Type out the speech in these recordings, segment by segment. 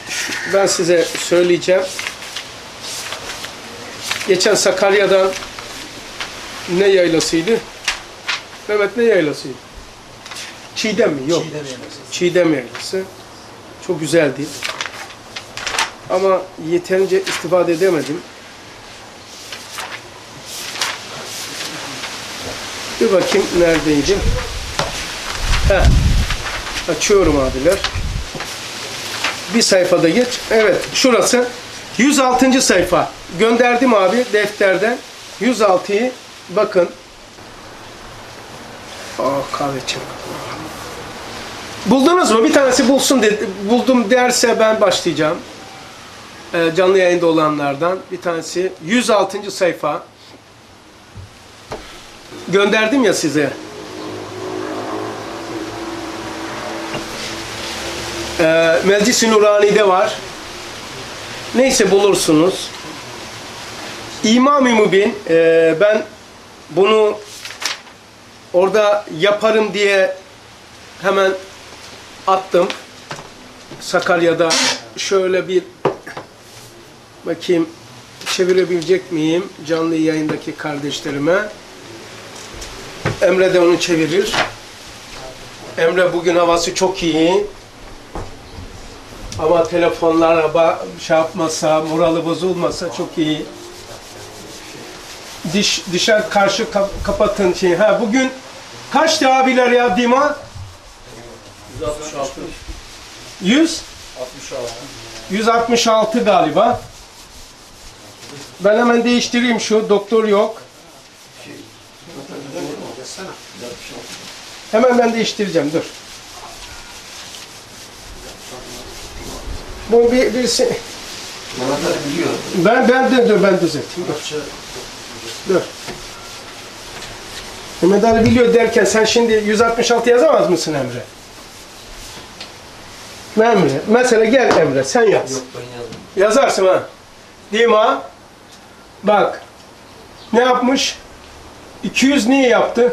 ben size söyleyeceğim. Geçen Sakarya'dan ne yaylasıydı? Mehmet ne yaylasıydı? Çiğdem mi? Yok. Çiğdem yaylası. Çiğdem yaylası. Çok güzeldi. Ama yeterince istifade edemedim. Bir bakayım neredeydi? Heh. Açıyorum abiler. Bir sayfada geç. Evet, şurası. 106. sayfa. Gönderdim abi defterden. 106'yı bakın. Kahve içelim. Buldunuz mu? Bir tanesi bulsun dedi. Buldum derse ben başlayacağım. Canlı yayında olanlardan. Bir tanesi 106. sayfa. Gönderdim ya size. Meclis-i Nurani'de var. Neyse bulursunuz. İmam-ı Mübin, ben bunu orada yaparım diye hemen attım. Sakarya'da şöyle bir bakayım çevirebilecek miyim canlı yayındaki kardeşlerime. Emre de onu çevirir. Emre bugün havası çok iyi. Ama telefonlara şey yapmasa, morali bozulmasa çok iyi. Dışarı karşı kapatın şey. Ha bugün kaçtı abiler ya Dima? 166. 100? 66. 166 galiba. Ben hemen değiştireyim şu. Doktor yok. Hemen ben değiştireceğim. Dur. Bu birisi. Biliyor. Ben düzelteyim. Dur. Mehmet Ali biliyor derken sen şimdi 166 yazamaz mısın Emre? Emre. Mesela gel Emre sen yaz. Yok ben yazdım. Yazarsın ha. Dima. Bak. Ne yapmış? 200 niye yaptı?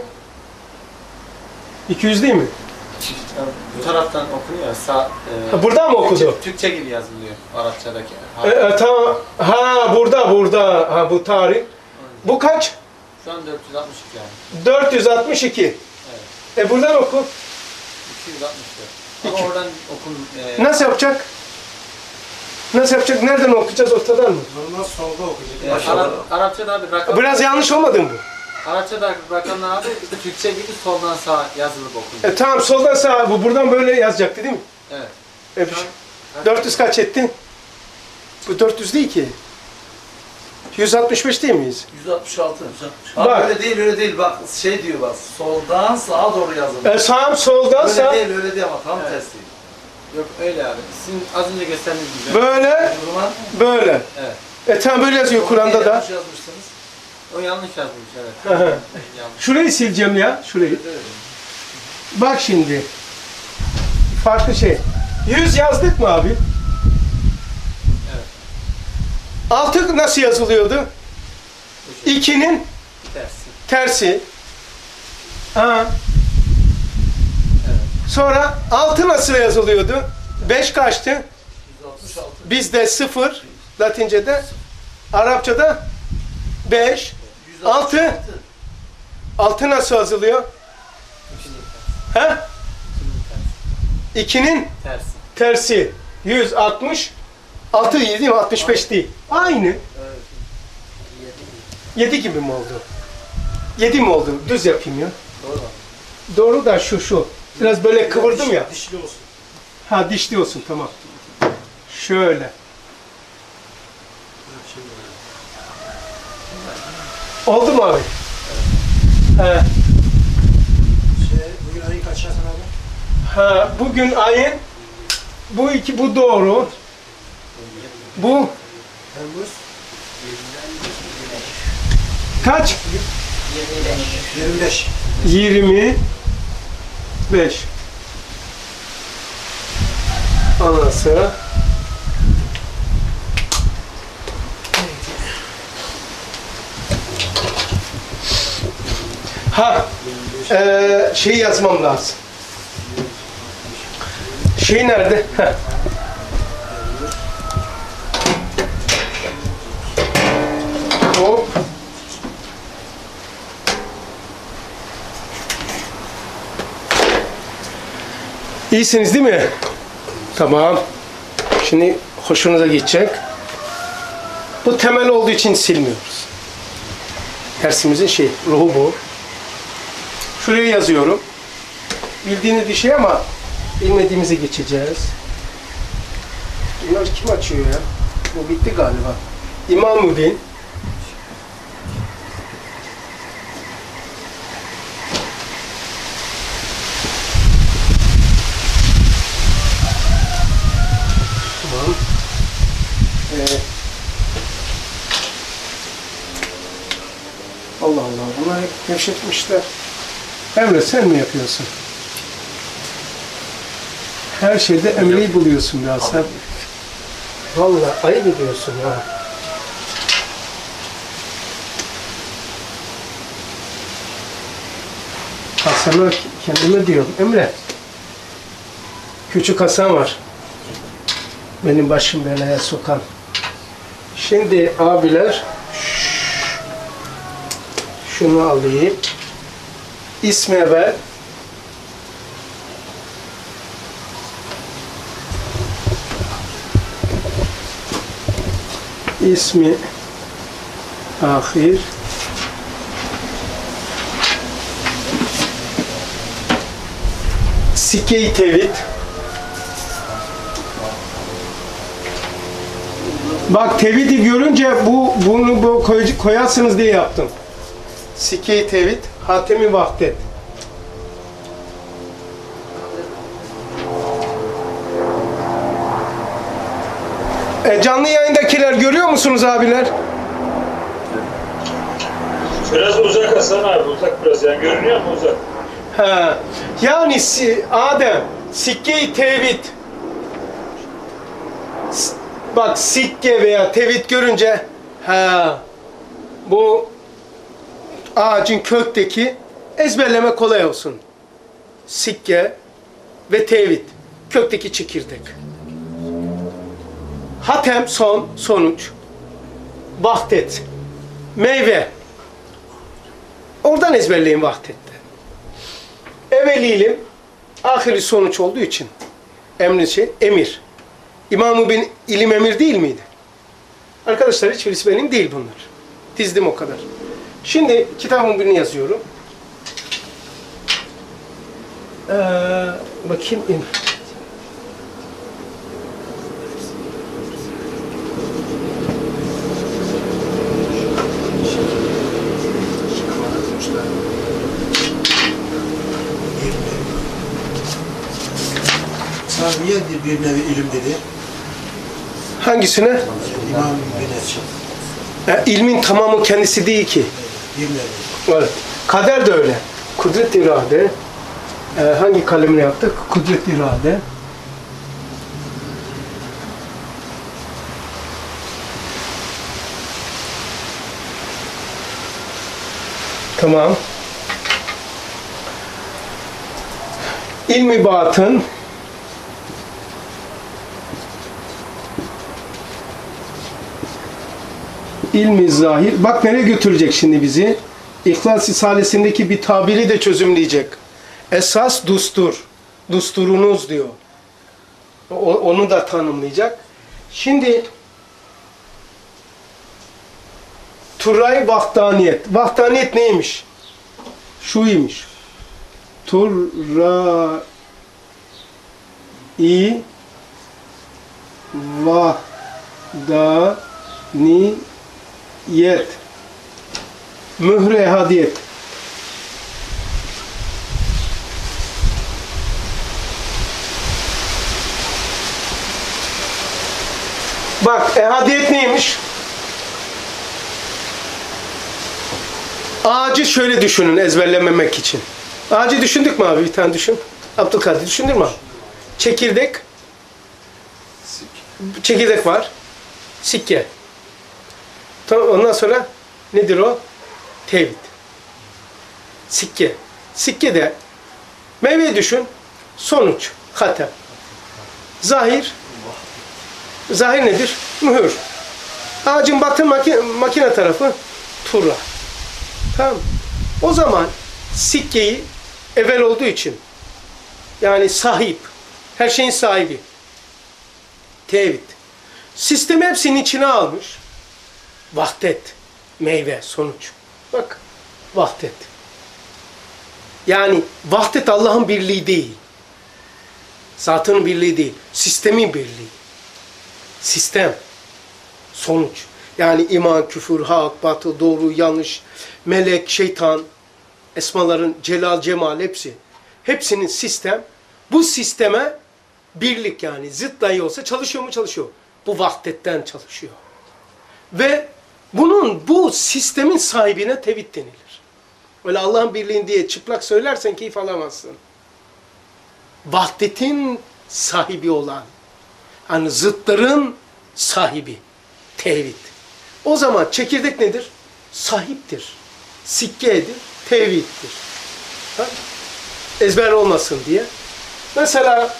200 değil mi? Bu taraftan okunuyor. Sağ, Buradan mı okudu? Türkçe gibi yazılıyor Arapçadaki. Tamam. Ha burada. Ha bu tarih. Bu kaç? Şu an 462 yani. 462. Evet. Buradan oku. 264. Ama oradan okun. Nasıl yapacak? Nasıl yapacak? Nereden okuyacağız? Ortadan mı? Normal solda okuyacak. Arapçada bir rakam. Biraz yanlış olmadı mı bu? Arapçada rakamlar abi Türkçe gibi soldan sağa yazılıp okunuyor. Tamam soldan sağa. Bu buradan böyle yazacaktı değil mi? Evet. 400 kaç etti? Bu 400 değil ki. 165 değil miyiz? 166. Bak. Bak. Öyle değil bak şey diyor bak soldan sağa doğru yazılıyor. Sağım soldan Öyle sağ. değil ama tam Evet. tersi. Yok öyle abi. Sizin az önce gösterdiğiniz gibi. Böyle, O zaman böyle. Evet. Tamam böyle yazıyor Kur'an'da da. yanlış yazmışsınız. O yanlış yazmış evet. Aha. Yanlış. Şurayı sileceğim ya, şurayı. Evet. Bak şimdi. Farklı şey. 100 yazdık mı abi? Evet. 6 nasıl yazılıyordu? 2'nin Tersi. tersi. Ha. Evet. Sonra 6 nasıl yazılıyordu? 5 kaçtı? 166. Bizde 0, Latince'de, Arapçada 5, 6. 6 nasıl yazılıyor? He? 2'nin Tersi. tersi. 160, 6 değil mi? 65 değil. Aynı. 7 gibi mi oldu? 7 mi oldu? Düz yapayım ya. Doğru. Doğru da şu. Biraz böyle kıvırdım ya. Dişli olsun. Ha dişli olsun tamam. Şöyle. Oldu mu abi? He. Bugün ayın kaçı Hasan abi? Ha, bugün ayın bu doğru. Bu Temmuz kaç? 25. 25. Ondan sonra şey yazmam lazım. Şey nerede? İyisiniz değil mi? Tamam. Şimdi hoşunuza gidecek. Bu temel olduğu için silmiyoruz. Dersimizin ruhu bu. Şuraya yazıyorum. Bildiğiniz bir şey ama bilmediğimizi geçeceğiz. Bunlar kim açıyor ya? Bu bitti galiba. İmamuddin. Tamam. Allah Allah, bunlar hep gevşetmişler. Emre, sen mi yapıyorsun? Her şeyde Emre'yi buluyorsun ya sen. Vallahi ayıp ediyorsun ya. Hasan'a kendime diyorum, Emre. Küçük Hasan var. Benim başım belaya sokan. Şimdi abiler, şunu alayım. İsmi ver. İsmi ahir. Sikke-i tevhid. Bak, tevhidi görünce bunu koyarsınız diye yaptım. Sikke-i tevhid, Hatemi vahdet. Canlı yayındakiler görüyor musunuz abiler? Biraz uzak Hasan abi, uzak biraz yani görünüyor mu uzak? Ha. Yani Adem, sikke-i tevhid. Bak, sikke veya tevhid görünce bu ağacın kökteki ezberleme kolay olsun. Sikke ve tevhid. Kökteki çekirdek. Hatem sonuç. Vahdet meyve. Oradan ezberleyin vahdette. Evveli ilim, ahiri sonuç olduğu için emir. İmam-ı ilim emir değil miydi? Arkadaşlar, hiçbirisi benim değil bunlar. Dizdim o kadar. Şimdi kitabın birini yazıyorum. Bakayım. Niye bir nevi ilim dedi? Hangisine? İmam Güneş. İlmin tamamı kendisi değil ki. Bir nevi. Evet. Kader de öyle. Kudret irade. Hangi kalemini yaptık? Kudret irade. Tamam. İlmi batın. İlmi zahir. Bak nereye götürecek şimdi bizi? İhlas Risalesi'ndeki bir tabiri de çözümleyecek. Esas dustur. Dusturunuz diyor. Onu da tanımlayacak. Şimdi Turay vahdaniyet. Vahdaniyet neymiş? Şuymuş. Turai vahdaniyet. Mühre ehadiyet. Bak, ehadiyet neymiş? Ağacı şöyle düşünün ezberlememek için. Ağacı düşündük mü abi? Bir tane düşün. Abdülkadir düşündün mü abi? Çekirdek. Çekirdek var. Sikke. Tamam, ondan sonra nedir o? Tevhid. Sikke. Sikke de meyveyi düşün. Sonuç. Hatem. Zahir. Zahir nedir? Mühür. Ağacın batı makine tarafı turra. Tamam. O zaman sikkeyi evvel olduğu için, yani sahip, Her şeyin sahibi. Tevhid. Sistemi hepsinin içine almış. Vahdet. Meyve, sonuç. Bak. Vahdet. Yani vahdet Allah'ın birliği değil. Zatının birliği değil. Sistemin birliği. Sistem. Sonuç. Yani iman, küfür, hak, batıl, doğru, yanlış, melek, şeytan, esmaların celal, cemal hepsi. Hepsinin sistem. Bu sisteme birlik yani zıt dahi olsa çalışıyor mu? Çalışıyor. Bu vahdetten çalışıyor. Ve bu sistemin sahibine tevhid denilir. Öyle Allah'ın birliğini diye çıplak söylersen keyif alamazsın. Vahdetin sahibi olan, hani zıtların sahibi, tevhid. O zaman çekirdek nedir? Sahiptir. Sikkedir, tevhiddir. Ha? Ezber olmasın diye. Mesela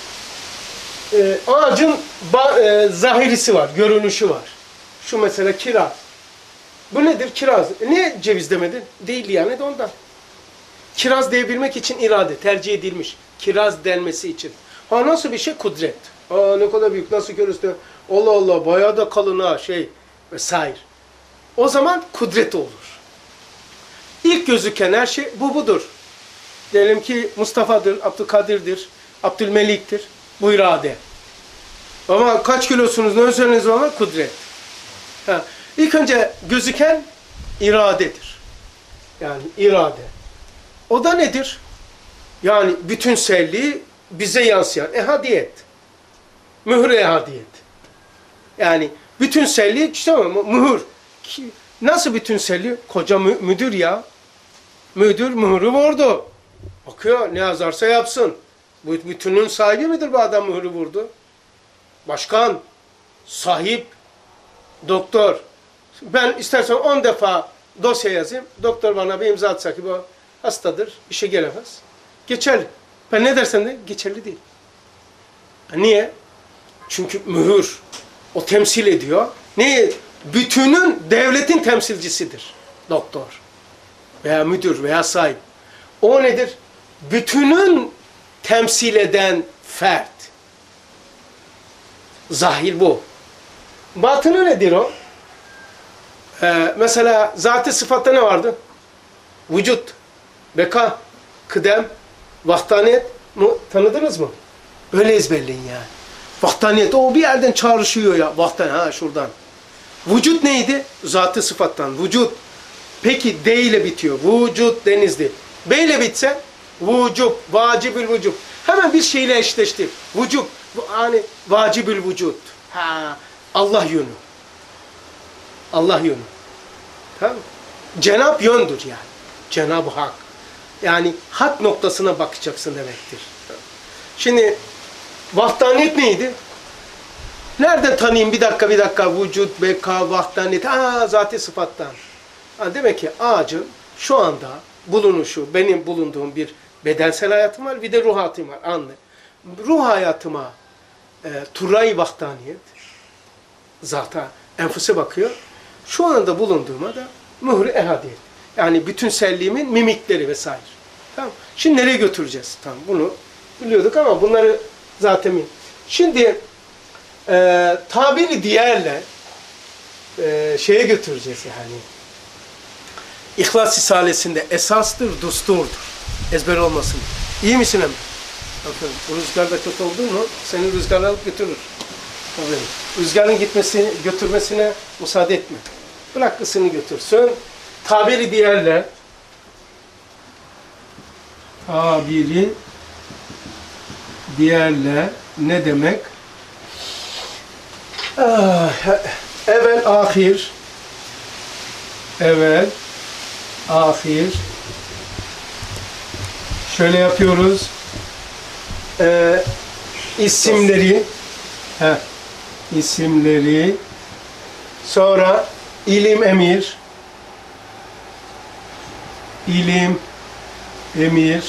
ağacın zahirisi var, görünüşü var. Şu mesela kiraz. Bu nedir? Kiraz. Niye ceviz demedin? Değil yani de ondan. Kiraz diyebilmek için irade, tercih edilmiş. Kiraz denmesi için. Ha nasıl bir şey? Kudret. Aa ne kadar büyük, nasıl görürse. Allah Allah, bayağı da kalın ha, vesaire. O zaman kudret olur. İlk gözüken her şey budur. Diyelim ki Mustafa'dır, Abdülkadir'dir, Abdülmelik'tir. Bu irade. Ama kaç kilosunuz, ne ölçünüz var? Kudret. Ha. İlk önce gözüken iradedir. Yani irade. O da nedir? Yani bütünselliği bize yansıyan ehadiyet. Mühür ehadiyet. Yani bütünselliği işte mühür. Nasıl bütünselliği? Koca müdür ya. Müdür mührü vurdu. Bakıyor ne yazarsa yapsın. Bu bütünün sahibi midir bu adam mührü vurdu? Başkan, sahip, doktor. Ben istersen 10 defa dosya yazayım. Doktor bana bir imza atsa ki bu hastadır, işe gelemez. Geçerli. Ben ne dersem de geçerli değil. Niye? Çünkü mühür. O temsil ediyor. Neyi? Bütünün, devletin temsilcisidir. Doktor. Veya müdür veya sahip. O nedir? Bütünün temsil eden fert. Zahir bu. Batını nedir o? Mesela zat-ı sıfatta ne vardı? Vücut, beka, kıdem, vahdaniyet. Tanıdınız mı? Öyle ezberleyin yani. Vahdaniyet o bir yerden çağrışıyor ya. Vahdan şuradan. Vücut neydi? Zat-ı sıfattan. Vücut. Peki D ile bitiyor. Vücut denizli. B ile bitse vücub, vacibül vücub. Hemen bir şeyle eşleştir. Vücub. Yani vacibül vücut. Allah yönü. Allah yönü. Tamam mı? Cenab yöndür yani. Cenab-ı Hak. Yani hak noktasına bakacaksın demektir. Şimdi vahdaniyet neydi? Nereden tanıyayım? Bir dakika. Vücut, beka, vahdaniyet. Zat-ı sıfattan. Demek ki ağacın şu anda bulunuşu, benim bulunduğum bir bedensel hayatım var, bir de ruh hayatım var. Anlı. Ruh hayatıma Turay vahdaniyet, zata, enfüse bakıyor. Şu anda bulunduğuma da mühür ehadiyet. Yani bütünselliğimin mimikleri vesaire. Tamam. Şimdi nereye götüreceğiz? Tamam. Bunu biliyorduk ama bunları zaten şimdi tabiri diğerle şeye götüreceğiz yani. İhlas Risalesi'nde esastır, düsturdur. Ezber olmasın. İyi misin Emre? Bakın, bu rüzgarda kötü oldu mu seni rüzgar alıp götürür. Tabii. Rüzgarın götürmesine müsaade etme. Bırak ısını götürsün. Tabiri diğerle ne demek? Evvel, ahir. Şöyle yapıyoruz. İsimleri sonra ilim emir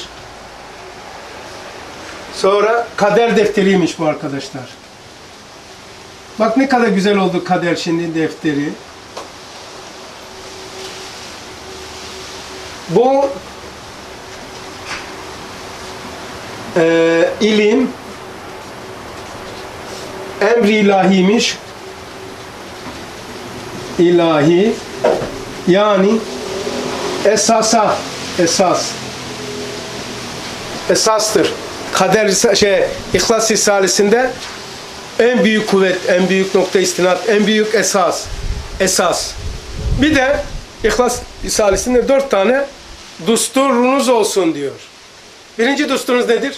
sonra kader defteriymiş bu arkadaşlar. Bak ne kadar güzel oldu kader şimdi defteri. Bu ilim, emri ilahiymiş. İlahi yani esastır. İhlas Risalesi'nde en büyük kuvvet, en büyük nokta istinad, en büyük esas. Bir de İhlas Risalesi'nde 4 tane dusturunuz olsun diyor. Birinci dusturunuz nedir?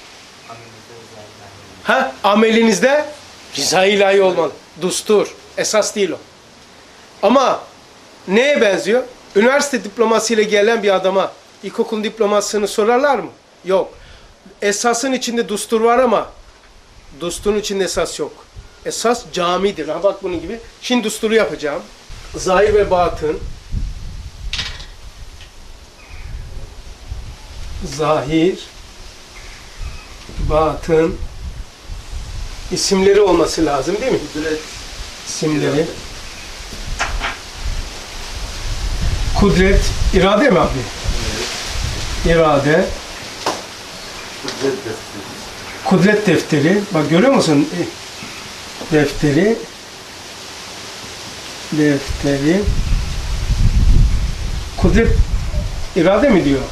Amelinizde rıza ilahi olmalı. Dustur. Esas değil o. Ama neye benziyor? Üniversite diplomasıyla gelen bir adama ilkokul diplomasını sorarlar mı? Yok. Esasın içinde dustur var ama dusturun içinde esas yok. Esas camidir. Ha bak bunun gibi. Şimdi dusturu yapacağım. Zahir ve batın. Zahir, batın isimleri olması lazım değil mi? Kudret. İsimleri. Kudret, irade mi abi? Evet. İrade. Kudret defteri. Kudret defteri. Bak görüyor musun? Defteri. Kudret, irade mi diyor?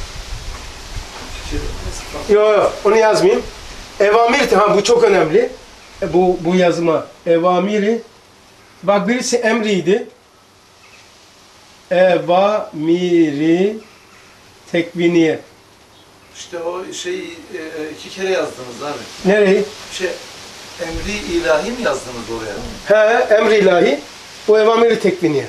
Yok, onu yazmayayım. Evamir, bu çok önemli. Bu yazma. Evamiri. Bak birisi emriydi. Evamiri tekviniye. İşte o şeyi 2 kere yazdınız abi. Nereyi? Emri ilahi mi yazdınız oraya? Emri ilahi. Bu evamiri tekviniye.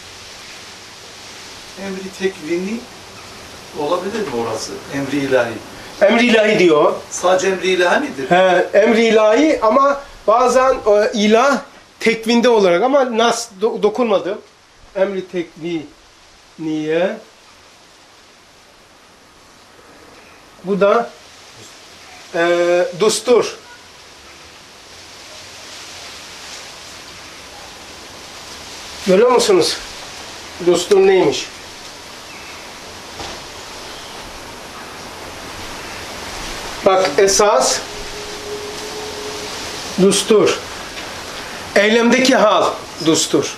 Emri tekvini olabilir mi orası? Emri ilahi. Emri ilahi diyor. Sadece emri ilahi midir? Emri ilahi ama bazen ilah tekvinde olarak ama nas dokunmadım. Emri tekviniye. Bu da dustur. Görüyor musunuz? Dustur neymiş? Bak esas, dustur. Eylemdeki hal, dustur.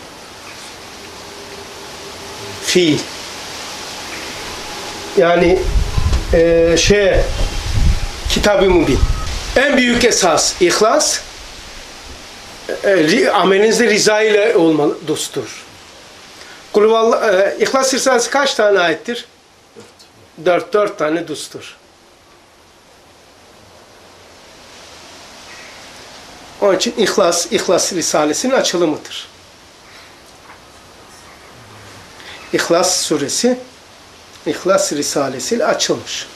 Fiil. Yani Kitab-ı Mubin. En büyük esas ihlas. Amelinizde rıza ile olmalı, dustur. İhlas Risalesi kaç tane ayettir? 4 tane dustur. Onun için İhlas Risalesi'nin açılımıdır. İhlas Suresi, İhlas Risalesi ile açılmış.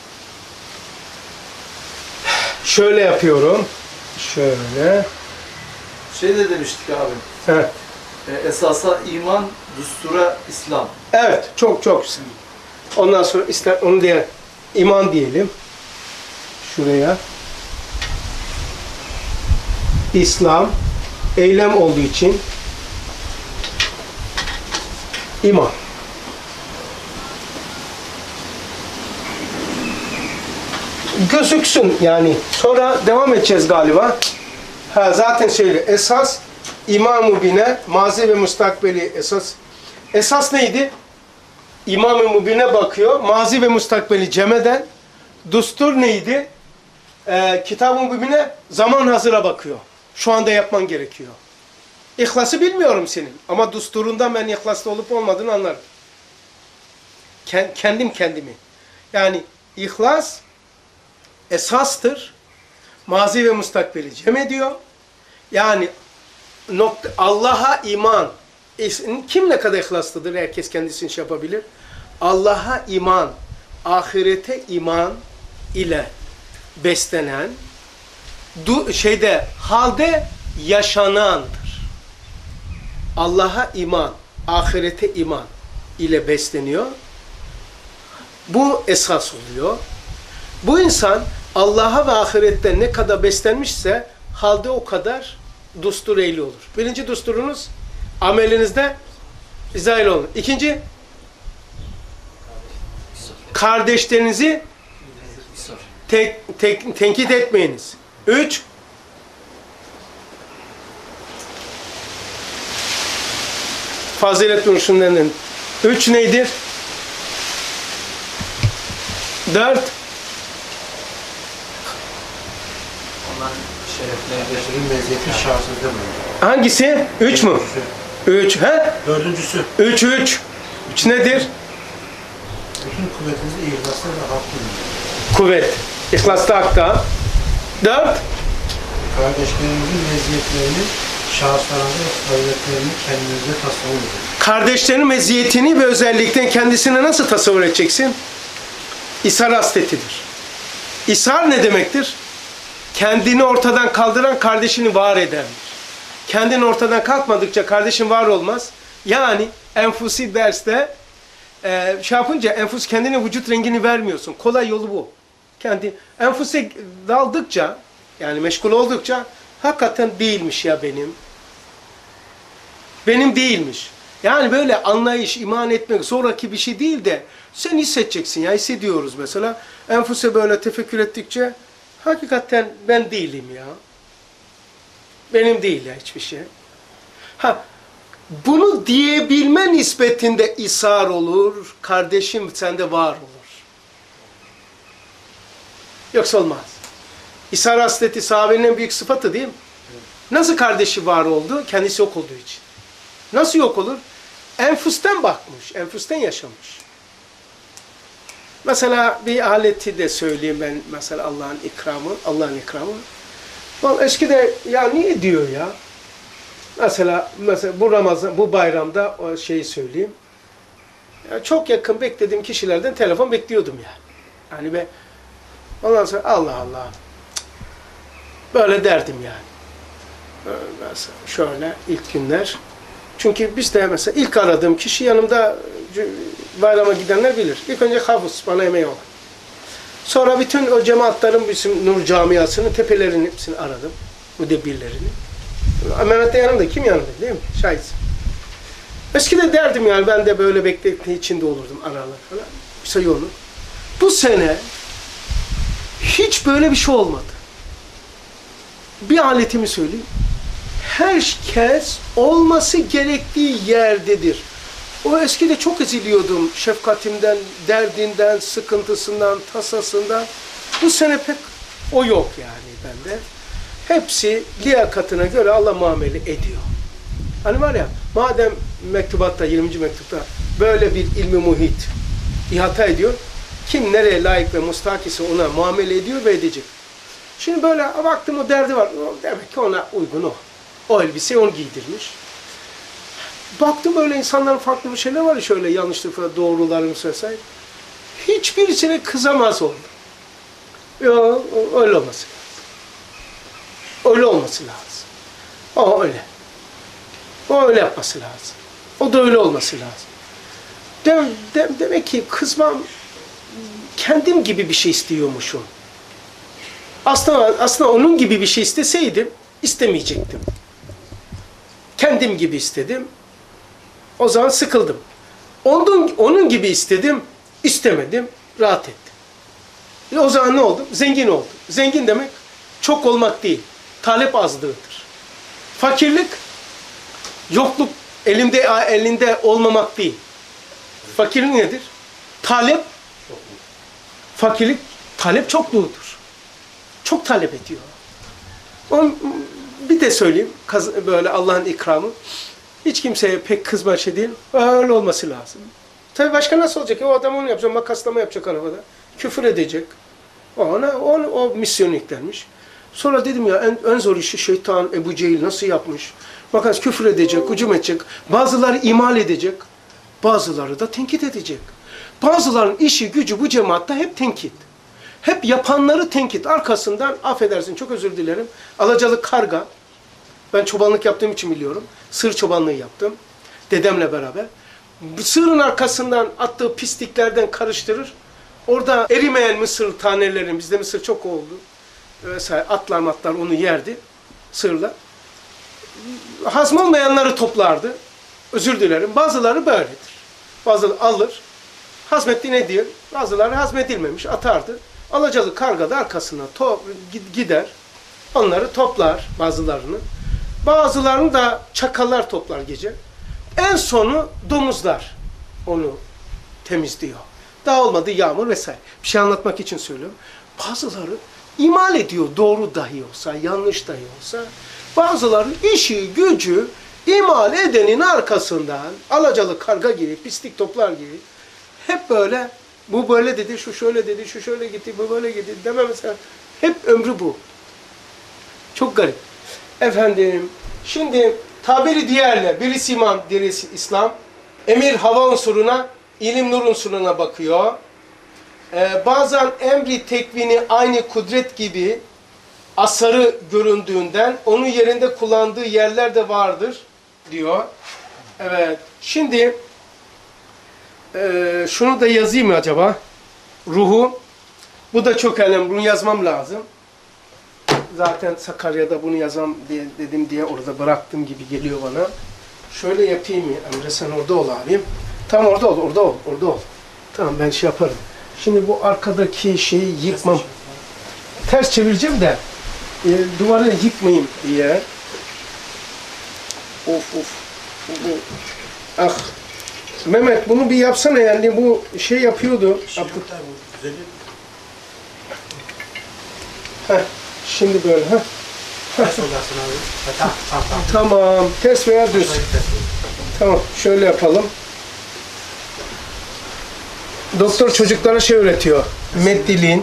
Şöyle yapıyorum. Şöyle. De demiştik abi. Evet. Esasa iman, düstura İslam. Evet, çok güzel. Ondan sonra onu diye iman diyelim. Şuraya. İslam eylem olduğu için iman. Gözüksün yani. Sonra devam edeceğiz galiba. Zaten söyle. Esas İmam-ı Bine, mazi ve mustakbeli esas. Esas neydi? İmam-ı Mubin'e bakıyor. Mazi ve mustakbeli cemeden. Dustur neydi? Kitab-ı Mubin'e zaman hazıra bakıyor. Şu anda yapman gerekiyor. İhlası bilmiyorum senin. Ama dusturundan ben ihlaslı olup olmadığını anlarım. Kendimi. Yani ihlas esastır. Mazi ve mustakbeli cem ediyor. Yani Allah'a iman. Kim ne kadar ihlaslıdır? Herkes kendisini şey yapabilir. Allah'a iman, ahirete iman ile beslenen, halde yaşanandır. Allah'a iman, ahirete iman ile besleniyor. Bu esas oluyor. Bu insan Allah'a ve ahirette ne kadar beslenmişse halde o kadar dustur ehli olur. Birinci dusturunuz amelinizde rıza ile olun. İkinci, kardeşlerinizi tenkit etmeyiniz. 3, fazilet duruşundan. 3 nedir? 4 Onların şerefleri. Kardeşlerin meziyeti şahsızdır mı? hangisi? 3 mü? 3. He? Dördüncüsü. 3 3. 3 nedir? Bütün kuvvetinizi ihlasla ve hakkıyla. Kuvvet. İhlasta hakta. 4 Kardeşlerinizin meziyetlerini şahıslarında ve faziletlerini kendinize tasavvur edin. kardeşlerin meziyetini ve özellikten kendisini nasıl tasavvur edeceksin? İshar hasletidir. İshar ne demektir? Kendini ortadan kaldıran kardeşini var edendir. Kendin ortadan kalkmadıkça kardeşin var olmaz. Yani enfusi derste şey yapınca enfus kendine vücut rengini vermiyorsun. Kolay yolu bu. Kendi enfuse daldıkça yani meşgul oldukça hakikaten değilmiş ya benim. Benim değilmiş. Yani böyle anlayış, iman etmek zoraki bir şey değil de sen hissedeceksin ya, hissediyoruz mesela. Enfuse böyle tefekkür ettikçe hakikaten ben değilim ya. Benim değil ya hiçbir şey. Ha, bunu diyebilme nispetinde ishar olur, kardeşim sende var olur. Yoksa olmaz. İshar hasleti sahabenin en büyük sıfatı değil mi? Nasıl kardeşi var oldu? Kendisi yok olduğu için. Nasıl yok olur? Enfusten bakmış, enfusten yaşamış. Mesela bir aleti de söyleyeyim ben, mesela Allah'ın ikramı. Eskide ya niye diyor ya? Mesela bu Ramazan, bu bayramda o şeyi söyleyeyim. Ya çok yakın beklediğim kişilerden telefon bekliyordum yani. Yani ben ondan sonra Allah Allah. Böyle derdim yani. Mesela şöyle ilk günler. Çünkü biz de mesela ilk aradığım kişi yanımda bayrama gidenler bilir. İlk önce Hafız bana emeği olan. Sonra bütün o cemaatlerin bizim Nur Camiası'nın tepelerini hepsini aradım. Müdebbirlerini. Mehmet de yanımda. Kim yanımda değil mi? Şahit. Eskide derdim yani ben de böyle beklediği içinde olurdum aralar falan. Bir şey olur. Bu sene hiç böyle bir şey olmadı. Bir aletimi söyleyeyim. Herkes olması gerektiği yerdedir. O eskide çok eziliyordum şefkatimden, derdinden, sıkıntısından, tasasından. Bu sene pek o yok yani bende. Hepsi liyakatına göre Allah muamele ediyor. Hani var ya, madem mektubatta, 20. mektupta böyle bir ilmi muhit ihata ediyor, kim nereye layık ve mustak ise ona muamele ediyor ve edecek. Şimdi böyle baktım o derdi var. Demek ki ona uygun o. O elbiseyi onu giydirmiş. Baktım böyle insanların farklı bir şeyler var ya, şöyle yanlışlıkla doğrularını söyleseydim. Hiçbirisine kızamaz oldu. Yok, öyle olması lazım. Öyle olması lazım. O öyle. O öyle yapması lazım. O da öyle olması lazım. Demek ki kızmam kendim gibi bir şey istiyormuşum. Aslında onun gibi bir şey isteseydim istemeyecektim. Kendim gibi istedim. O zaman sıkıldım. Onun gibi istedim, istemedim, rahat ettim. O zaman ne oldum? Zengin oldum. Zengin demek çok olmak değil, talep azlığıdır. Fakirlik, yokluk, elinde olmamak değil. Fakirlik nedir? Talep, fakirlik, talep çokluğudur. Çok talep ediyor. Bir de söyleyeyim, böyle Allah'ın ikramı. Hiç kimseye pek kızma şey değil. Öyle olması lazım. Tabii başka nasıl olacak? O adam onu yapacak, makaslama yapacak arabada. Küfür edecek. O misyon yüklenmiş. Sonra dedim ya en zor işi şeytan, Ebu Cehil nasıl yapmış? Makas küfür edecek, hücum edecek. Bazıları imal edecek. Bazıları da tenkit edecek. Bazılarının işi gücü bu cemaatta hep tenkit. Hep yapanları tenkit. Arkasından affedersin, çok özür dilerim. Alacalı karga. Ben çobanlık yaptığım için biliyorum. Sığır çobanlığı yaptım. Dedemle beraber. Sığırın arkasından attığı pisliklerden karıştırır. Orada erimeyen mısır tanelerin, bizde mısır çok oldu. Mesela atlar onu yerdi. Sığırlar. Hazm olmayanları toplardı. Özür dilerim. Bazıları böyledir. Bazıları alır. Hazmetti ne diyor? Bazıları hazmedilmemiş. Atardı. Alacalı karga da arkasına gider. Onları toplar bazılarını. Bazılarını da çakallar toplar gece. En sonu domuzlar onu temizliyor. Daha olmadı yağmur vesaire. Bir şey anlatmak için söylüyorum. Bazıları imal ediyor doğru dahi olsa, yanlış dahi olsa. Bazıları işi, gücü imal edenin arkasından alacalı karga gibi, pislik toplar gibi hep böyle, bu böyle dedi, şu şöyle dedi, şu şöyle gitti, bu böyle gitti deme mesela. Hep ömrü bu. Çok garip. Efendim, şimdi tabiri diğerle birisi iman, birisi İslam. Emir hava unsuruna, ilim nur unsuruna bakıyor. Bazen emri tekvini aynı kudret gibi asarı göründüğünden onun yerinde kullandığı yerler de vardır diyor. Evet. Şimdi şunu da yazayım mı acaba? Ruhu. Bu da çok önemli. Bunu yazmam lazım. Zaten Sakarya'da bunu yazmam diye, dedim diye orada bıraktım gibi geliyor bana. Şöyle yapayım mı? Emre sen orada ol abim. Tam orada ol, orada ol, orada ol. Tamam ben şey yaparım. Şimdi bu arkadaki şeyi yıkmam. Ters çevireceğim de duvarı yıkmayayım diye. Of of. Ah. Mehmet bunu bir yapsana yani bu şey yapıyordu. Heh, şimdi böyle. Heh. Tamam. Ters veya düz. Tamam. Şöyle yapalım. Doktor çocuklara şey öğretiyor. Meddilin.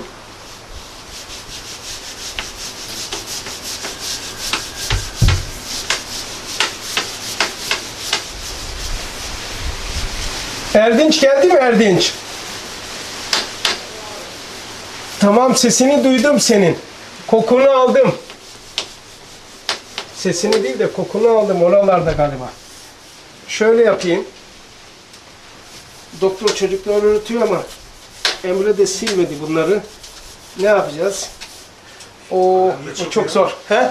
Erdinç geldi mi Erdinç? Tamam sesini duydum senin. Kokunu aldım. Sesini değil de kokunu aldım oralarda galiba. Şöyle yapayım. Doktor çocuklar öğretiyor ama Emre de silmedi bunları. Ne yapacağız? Bu çok zor. He?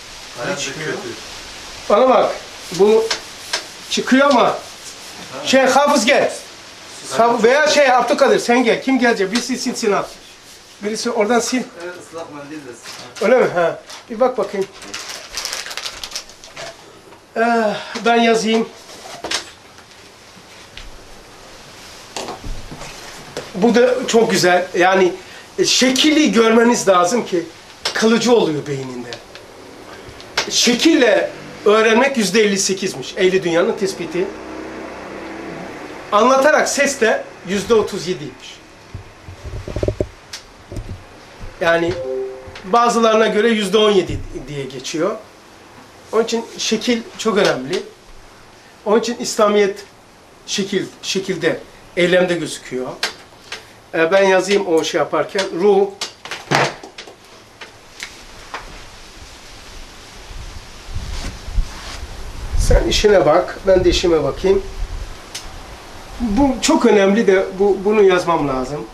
Bana bak. Bu çıkıyor ama Hafız gel. Veya Abdülkadir sen gel. Kim gelecek? Birisi silsin al. Birisi oradan sil. Evet, ıslak mendil de. Öyle mi? Ha. Bir bak bakayım. Ben yazayım. Bu da çok güzel. Yani şekili görmeniz lazım ki kalıcı oluyor beyninde. Şekille öğrenmek %58'miş. Ehli dünyanın tespiti. Anlatarak ses de %37'ymiş. Yani bazılarına göre %17 diye geçiyor. Onun için şekil çok önemli. Onun için İslamiyet şekilde, eylemde gözüküyor. Ben yazayım o şey yaparken. Ruh. Sen işine bak, ben de işime bakayım. Bu çok önemli de bunu yazmam lazım.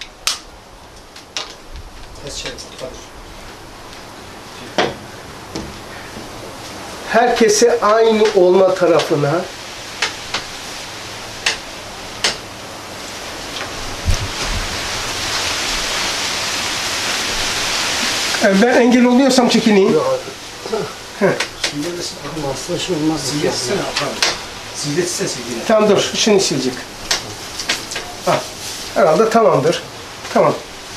Herkese aynı olma tarafına ben engel oluyorsam çekineyim. Tamam dur, şimdi silecek. Herhalde tamamdır. Tamam.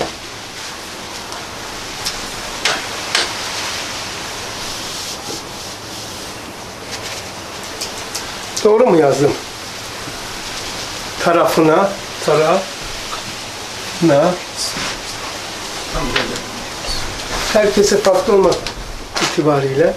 Doğru mu yazdım? Tarafına. Herkese farklı olmak itibariyle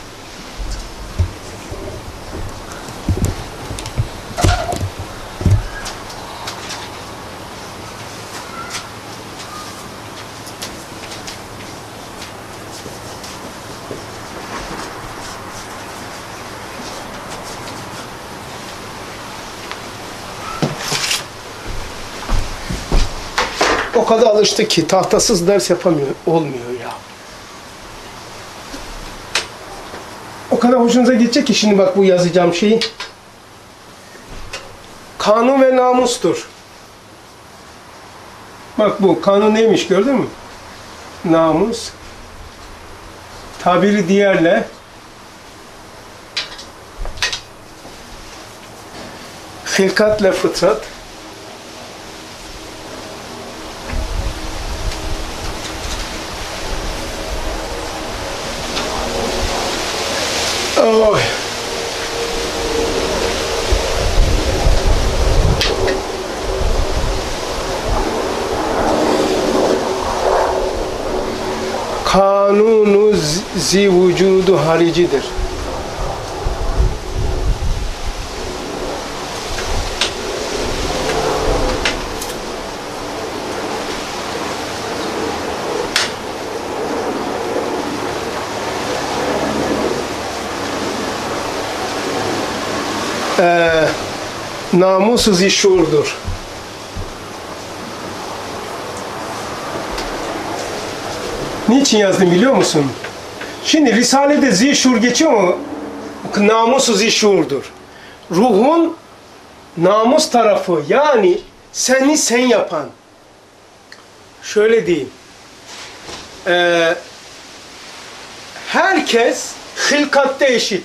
o kadar alıştı ki tahtasız ders yapamıyor, olmuyor ya. O kadar hoşunuza gidecek ki şimdi bak bu yazacağım şeyi. Kanun ve namustur. Bak bu kanun neymiş gördün mü? Namus. Tabiri diğerle Hilkatle fıtrat. Oy. Kanunu zi vücudu haricidir. Namus-u zişurdur. Niçin yazdım biliyor musun? Şimdi Risale'de zişur geçiyor mu? Namus-u zişurdur. Ruhun namus tarafı, yani seni sen yapan. Şöyle diyeyim. Herkes hilkatte eşit.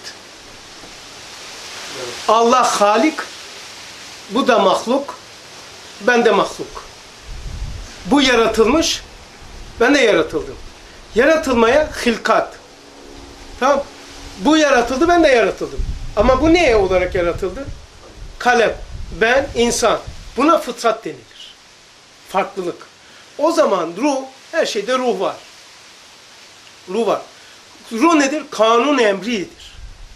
Allah Halik, bu da mahluk, ben de mahluk. Bu yaratılmış, ben de yaratıldım. Yaratılmaya hilkat. Tamam. Bu yaratıldı, ben de yaratıldım. Ama bu neye olarak yaratıldı? Kalem, ben, insan. Buna fıtrat denilir. Farklılık. O zaman ruh, her şeyde ruh var. Ruh var. Ruh nedir? Kanun emridir.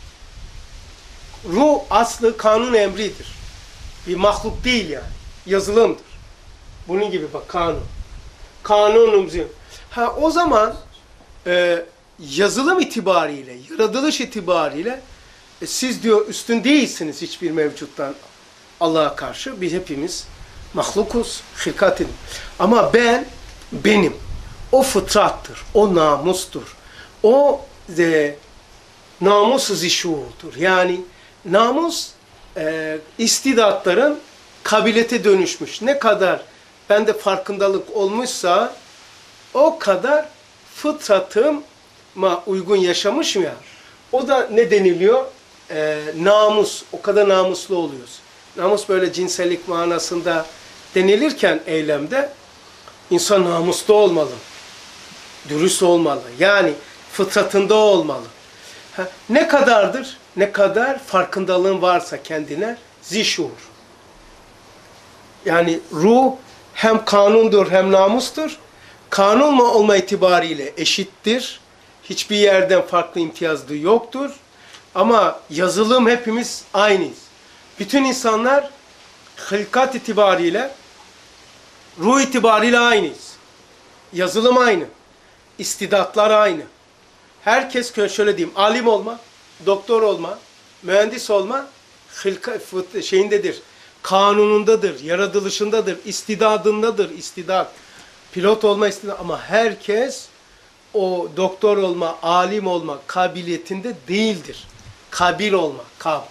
Ruh aslı kanun emridir. Bir mahluk değil yani. Yazılımdır. Bunun gibi bak, kanun. Kanunum. Ha, o zaman yazılım itibariyle, yaratılış itibariyle siz diyor üstün değilsiniz hiçbir mevcuttan Allah'a karşı. Biz hepimiz mahlukuz, hilkatin. Ama benim. O fıtrattır, o namustur. O namus-u zişuurdur. Yani namus istidatların kabiliyete dönüşmüş. Ne kadar bende farkındalık olmuşsa o kadar fıtratıma uygun yaşamışım ya. O da ne deniliyor? Namus. O kadar namuslu oluyoruz. Namus böyle cinsellik manasında denilirken eylemde insan namuslu olmalı. Dürüst olmalı. Yani fıtratında olmalı. Ne kadardır? Ne kadar farkındalığın varsa kendine zişur. Yani ruh hem kanundur hem namustur. Kanun olma itibariyle eşittir. Hiçbir yerden farklı imtiyazı yoktur. Ama yazılım hepimiz aynıyız. Bütün insanlar hilkat itibariyle, ruh itibariyle aynıyız. Yazılım aynı. İstidatlar aynı. Herkes şöyle diyeyim, alim olma, doktor olma, mühendis olma şeyindedir, kanunundadır, yaratılışındadır, istidadındadır, istidat. Pilot olma istidat, ama herkes o doktor olma, alim olma kabiliyetinde değildir. Kabil olma,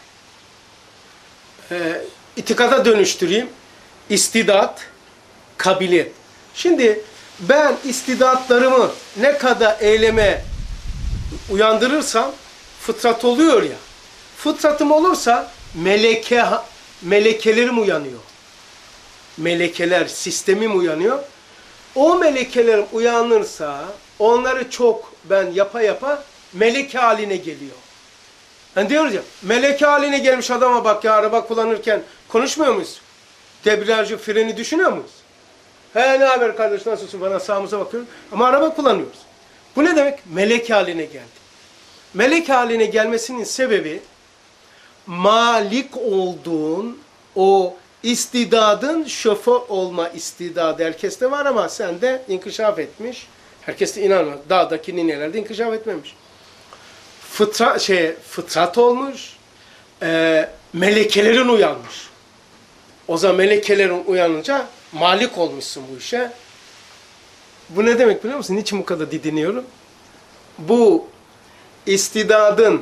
itikada dönüştüreyim, istidat, kabiliyet. Şimdi ben istidatlarımı ne kadar eyleme uyandırırsam fıtrat oluyor ya. Fıtratım olursa melekelerim uyanıyor. Melekeler, sistemim uyanıyor. O melekelerim uyanırsa onları çok ben yapa meleke haline geliyor. Yani diyoruz ya, meleke haline gelmiş adama bak ya, araba kullanırken konuşmuyor muyuz? Debriyajı, freni düşünüyor muyuz? He, ne haber kardeş, nasılsın falan, sağımıza bakıyoruz. Ama araba kullanıyoruz. Bu ne demek? Melek haline geldi. Melek haline gelmesinin sebebi malik olduğun o istidadın şoför olma istidadı herkeste var ama sende inkişaf etmiş. Herkes de inanmıyor. Dağdaki ninelerde inkişaf etmemiş. Fıtrat olmuş. Melekelerin uyanmış. O zaman melekelerin uyanınca malik olmuşsun bu işe. Bu ne demek biliyor musun? Niçin bu kadar didiniyorum? Bu istidadın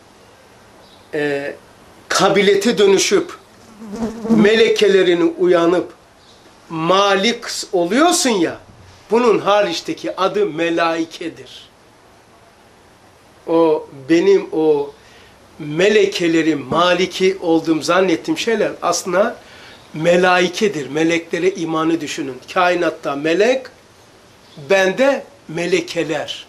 kabiliyete dönüşüp melekelerini uyanıp malik oluyorsun ya, bunun hariçteki adı melaikedir. O benim o melekelerin maliki olduğum zannettiğim şeyler aslında melaikedir. Meleklere imanı düşünün. Kainatta melek, bende melekeler.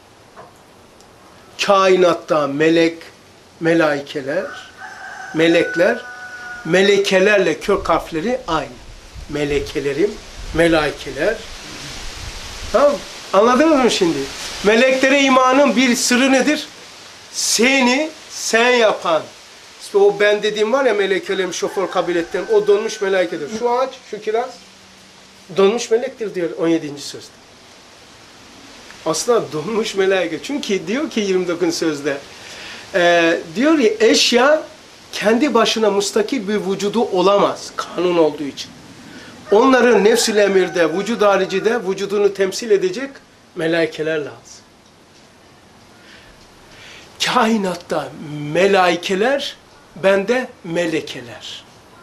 Kainatta melek, melaikeler, melekler, melekelerle kök harfleri aynı. Melekelerim, melaikeler. Tamam mı? Anladınız mı şimdi? Meleklere imanın bir sırrı nedir? Seni sen yapan. İşte o ben dediğim var ya, melekelerim şoför kabiletten, o donmuş melaikedir. Şu ağaç, şu kiraz donmuş melektir diyor 17. sözde. Aslında donmuş melaike. Çünkü diyor ki 29. sözde, diyor ki eşya kendi başına mustakil bir vücudu olamaz. Kanun olduğu için. Onların nefs-ül emirde, vücud haricide vücudunu temsil edecek melaikeler lazım. Kainatta melaikeler, bende melekeler.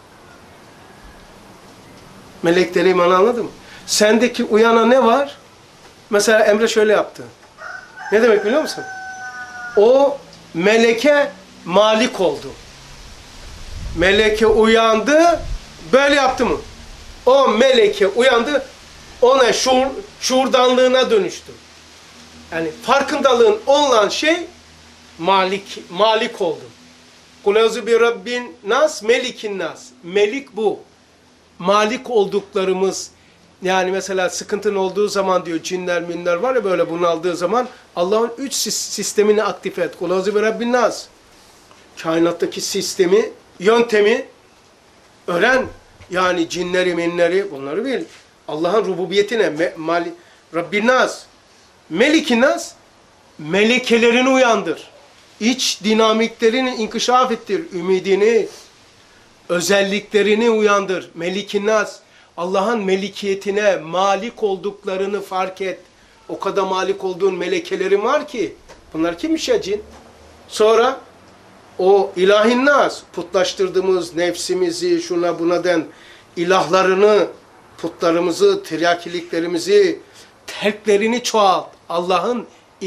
Melekleri iman, anladın mı? Sendeki uyana ne var? Mesela Emre şöyle yaptı. Ne demek biliyor musun? O meleke malik oldu. Meleke uyandı, böyle yaptı mı? O meleke uyandı, ona şuurdanlığına dönüştü. Yani farkındalığın olan şey malik oldu. Kulâzu bi Rabbin nas, melikin nas. Melik bu. Malik olduklarımız, yani mesela sıkıntın olduğu zaman diyor, cinler minler var ya böyle bunaldığı zaman, Allah'ın 3 sistemini aktif et. Kulâzu bi Rabbin nas. Kainattaki sistemi, yöntemi öğren. Yani cinleri, minleri, bunları bil. Allah'ın rububiyetine, Rabbin nas. Melikin nas, melekelerini uyandır. İç dinamiklerini inkişaf ettir. Ümidini, özelliklerini uyandır. Melikin nas. Allah'ın melikiyetine malik olduklarını fark et. O kadar malik olduğun melekelerin var ki. Bunlar kimmiş ya, cin? Sonra o ilahin nas, putlaştırdığımız nefsimizi, şuna buna den ilahlarını, putlarımızı, tiryakiliklerimizi, terklerini çoğalt. Allah'ın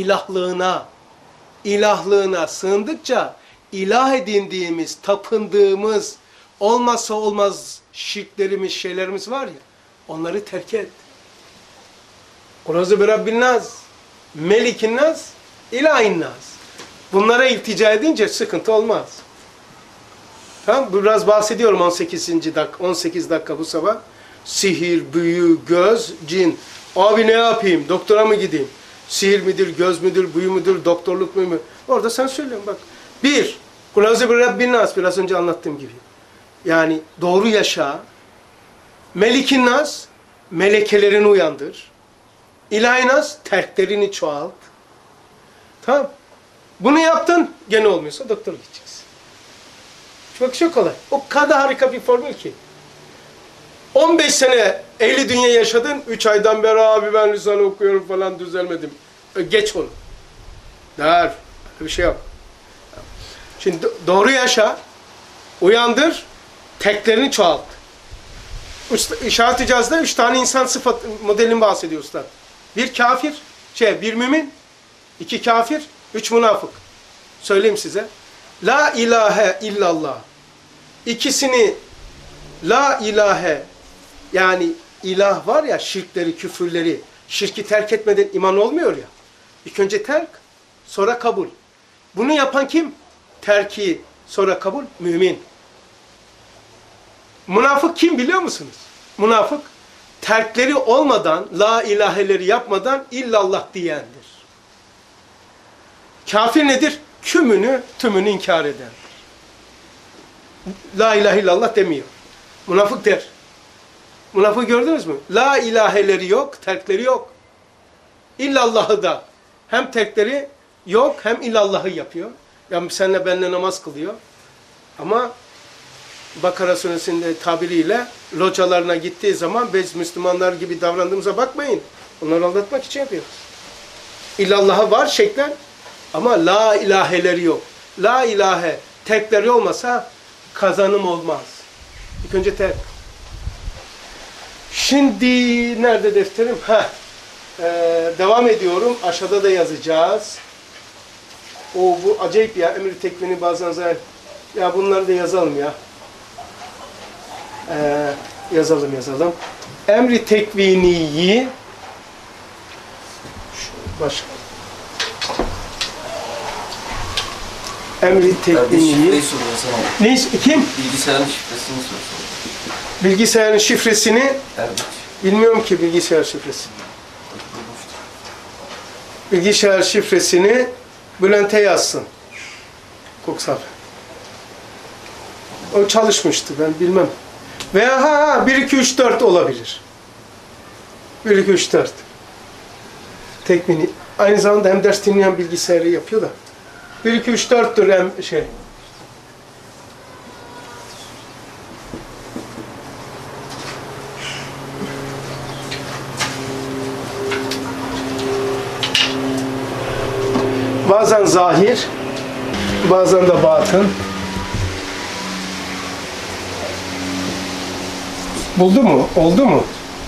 ilahlığına sığındıkça ilah edindiğimiz, tapındığımız, olmazsa olmaz şirklerimiz, şeylerimiz var ya, onları terk et. Kulâzu bi Rabbin nas, melikin nas, ilahin nas. Bunlara iltica edince sıkıntı olmaz. Tamam, biraz bahsediyorum 18 dakika bu sabah. Sihir, büyü, göz, cin. Abi ne yapayım? Doktora mı gideyim? Sihir midir, göz müdür, büyü müdür, doktorluk mu? Orada sen söylüyorsun bak. Bir, Kulâzu bi Rabbin nas, biraz önce anlattığım gibi. Yani doğru yaşa. Melikin nas, melekelerini uyandır. İlahi nas, terklerini çoğalt. Tamam. Bunu yaptın, gene olmuyorsa doktora gideceksin. Çok kolay. O kadar harika bir formül ki. 15 sene ehli dünya yaşadın, 3 aydan beri abi ben lisan okuyorum falan, düzelmedim. Geç onu. Der. Bir şey yok. Şimdi doğru yaşa, uyandır, teklerini çoğalt. İşaret-i Caz'da 3 tane insan sıfat modelini bahsediyor usta. Bir kafir, bir mümin, 2 kafir, 3 münafık. Söyleyeyim size. La ilahe illallah. İkisini la ilahe, yani ilah var ya, şirkleri, küfürleri, şirki terk etmeden iman olmuyor ya. İlk önce terk, sonra kabul. Bunu yapan kim? Terki, sonra kabul, mümin. Münafık kim biliyor musunuz? Münafık, terkleri olmadan, la ilaheleri yapmadan illallah diyendir. Kafir nedir? Tümünü inkar eden. La ilahe illallah demiyor. Münafık der. Münafık gördünüz mü? La ilaheleri yok, terkleri yok. İllallahı da hem terkleri yok, hem illallahı yapıyor. Yani senle benle namaz kılıyor. Ama Bakara suresinde tabiriyle localarına gittiği zaman biz Müslümanlar gibi davrandığımıza bakmayın. Onları aldatmak için yapıyoruz. İllallahı var şeklen ama la ilaheleri yok. La ilahe tekleri olmasa kazanım olmaz. İlk önce tek. Şimdi nerede defterim? Devam ediyorum. Aşağıda da yazacağız. Bu acayip ya, emir tekvini bazen zaten. Ya bunları da yazalım ya. Yazalım. Emri tekviniyi başka. Emri tekviniyi. Ne? Kim? Bilgisayarın şifresini sorsun. Bilgisayarın şifresini Erdiç. bilmiyorum ki bilgisayar şifresini. Bilgisayar şifresini Bülent'e yazsın. Koksal. O çalışmıştı, ben bilmem. Veya 1 2 3 4 olabilir. 1 2 3 4. Tekmini. Aynı zamanda hem ders dinleyen bilgisayarı yapıyor da. 1 2 3 4'tür hem şey. Bazen zahir, bazen de batın. Buldu mu? Oldu mu?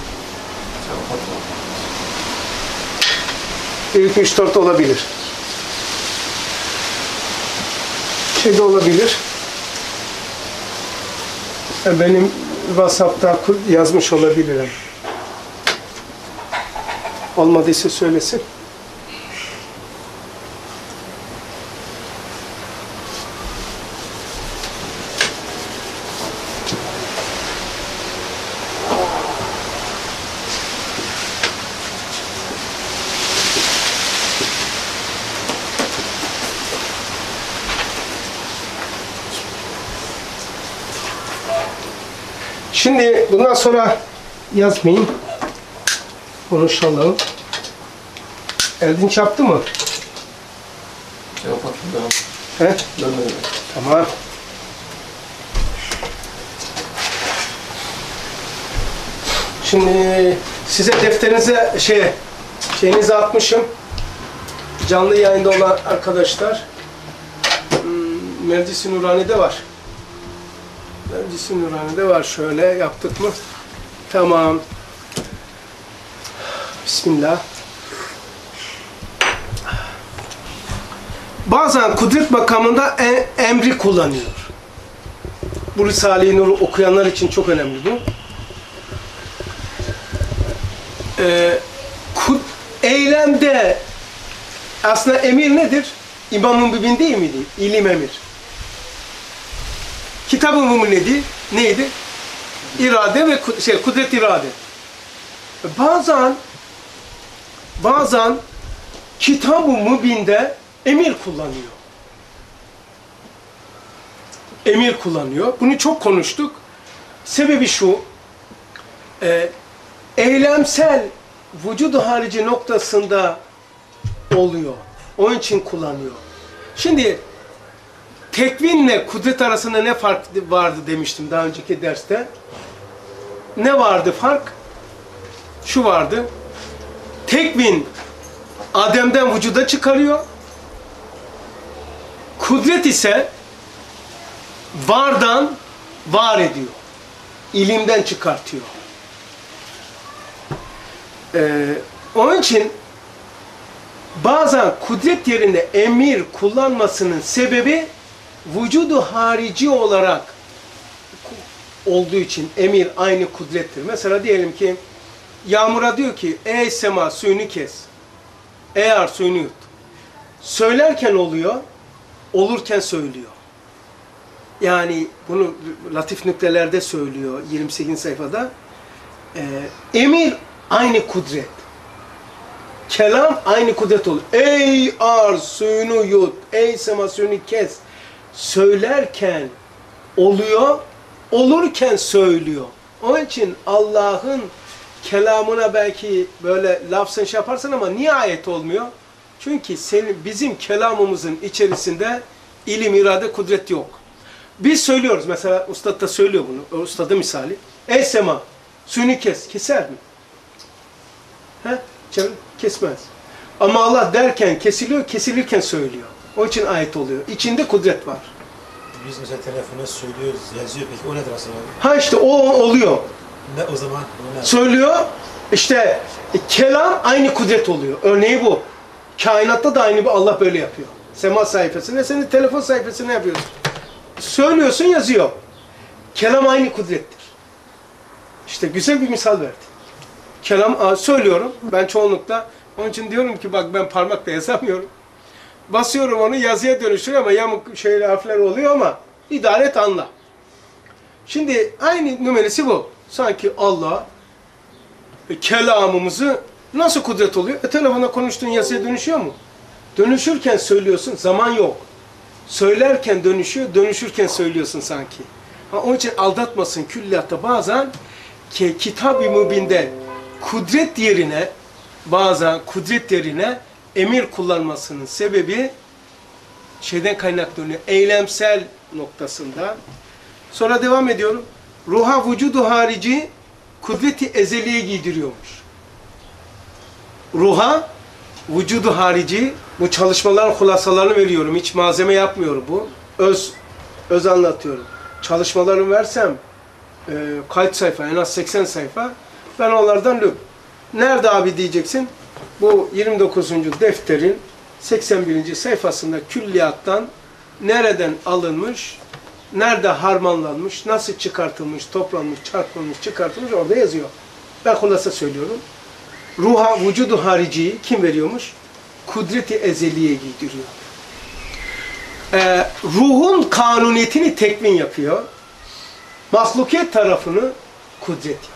1, 2, 3, 4 olabilir. Şey de olabilir. Benim WhatsApp'ta yazmış olabilirim. Olmadıysa söylesin. Şimdi bundan sonra yazmayayım. Konuşalım. Erdinç yaptı mı? Cevap atın. He? Tamam. Şimdi size defterinize şeyinizi atmışım. Canlı yayında olan arkadaşlar. Meclis-i Nurani'de var. Meclis-i Nurani'de var. Şöyle yaptık mı? Tamam. Bismillah. Bazen kudret makamında emri kullanıyor. Bu Risale-i Nur'u okuyanlar için çok önemli bu. Eylemde aslında emir nedir? İmam-ı Mübin değil miydi? İlim emir. Kitab-ı Mübin neydi? İrade ve kudret irade. Bazen Kitab-ı Mübin'de emir kullanıyor. Emir kullanıyor. Bunu çok konuştuk. Sebebi şu, eylemsel vücudu harici noktasında oluyor. Onun için kullanıyor. Şimdi tekvinle kudret arasında ne fark vardı demiştim daha önceki derste. Ne vardı fark? Şu vardı. Tekvin Adem'den vücuda çıkarıyor. Kudret ise vardan var ediyor. İlimden çıkartıyor. Onun için bazen kudret yerine emir kullanmasının sebebi vücudu harici olarak olduğu için emir aynı kudrettir. Mesela diyelim ki yağmura diyor ki ey sema suyunu kes. Ey ar suyunu yut. Söylerken oluyor, olurken söylüyor. Yani bunu latif nüktelerde söylüyor 28. sayfada. Emir aynı kudret. Kelam aynı kudret olur. Ey ar suyunu yut, ey sema suyunu kes. Söylerken oluyor, olurken söylüyor. Onun için Allah'ın kelamına belki böyle lafzın şey yaparsın ama niye ayet olmuyor? Çünkü bizim kelamımızın içerisinde ilim, irade, kudret yok. Biz söylüyoruz. Mesela ustad da söylüyor bunu. Ustadı misali. Ey sema, suyunu kes. Keser mi? He? Kesmez. Ama Allah derken kesiliyor, kesilirken söylüyor. O için ayet oluyor. İçinde kudret var. Biz mesela telefona söylüyoruz, yazıyor. Peki o nedir aslında? Ha işte o oluyor. Ne o zaman? Ne? Söylüyor. İşte kelam aynı kudret oluyor. Örneği bu. Kainatta da aynı bu. Allah böyle yapıyor. Sema sayfası ne senin telefon sayfası ne yapıyorsun? Söylüyorsun yazıyor. Kelam aynı kudrettir. İşte güzel bir misal verdi. Kelam söylüyorum ben çoğunlukla. Onun için diyorum ki bak ben parmakla yazamıyorum. Basıyorum onu yazıya dönüştürüyor ama yamuk şeyler harfler oluyor ama idare et anla. Şimdi aynı numarası bu. Sanki Allah kelamımızı nasıl kudret oluyor? Telefonda konuştuğun yazıya dönüşüyor mu? Dönüşürken söylüyorsun, zaman yok. Söylerken dönüşüyor, dönüşürken söylüyorsun sanki. Onun için aldatmasın külliyatta bazen Kitab-ı Mübin'de kudret yerine bazen kudret yerine emir kullanmasının sebebi şeyden kaynaklanıyor. Eylemsel noktasında. Sonra devam ediyorum. Ruha vücudu harici kudreti ezeliye giydiriyormuş. Ruha vücudu harici bu çalışmaların hulasalarını veriyorum. Hiç malzeme yapmıyorum bu. Öz anlatıyorum. Çalışmalarımı versem kaç sayfa? En az 80 sayfa. Ben onlardan löp. Nerede abi diyeceksin? Bu 29. defterin 81. sayfasında külliyattan nereden alınmış, nerede harmanlanmış, nasıl çıkartılmış, toplanmış, çarpılmış, çıkartılmış orada yazıyor. Ben hulasa söylüyorum. Ruha vücudu hariciyi kim veriyormuş? Kudreti ezeliye giydiriyor. Ruhun kanuniyetini tekvin yapıyor. Mahlukiyet tarafını kudret yapıyor.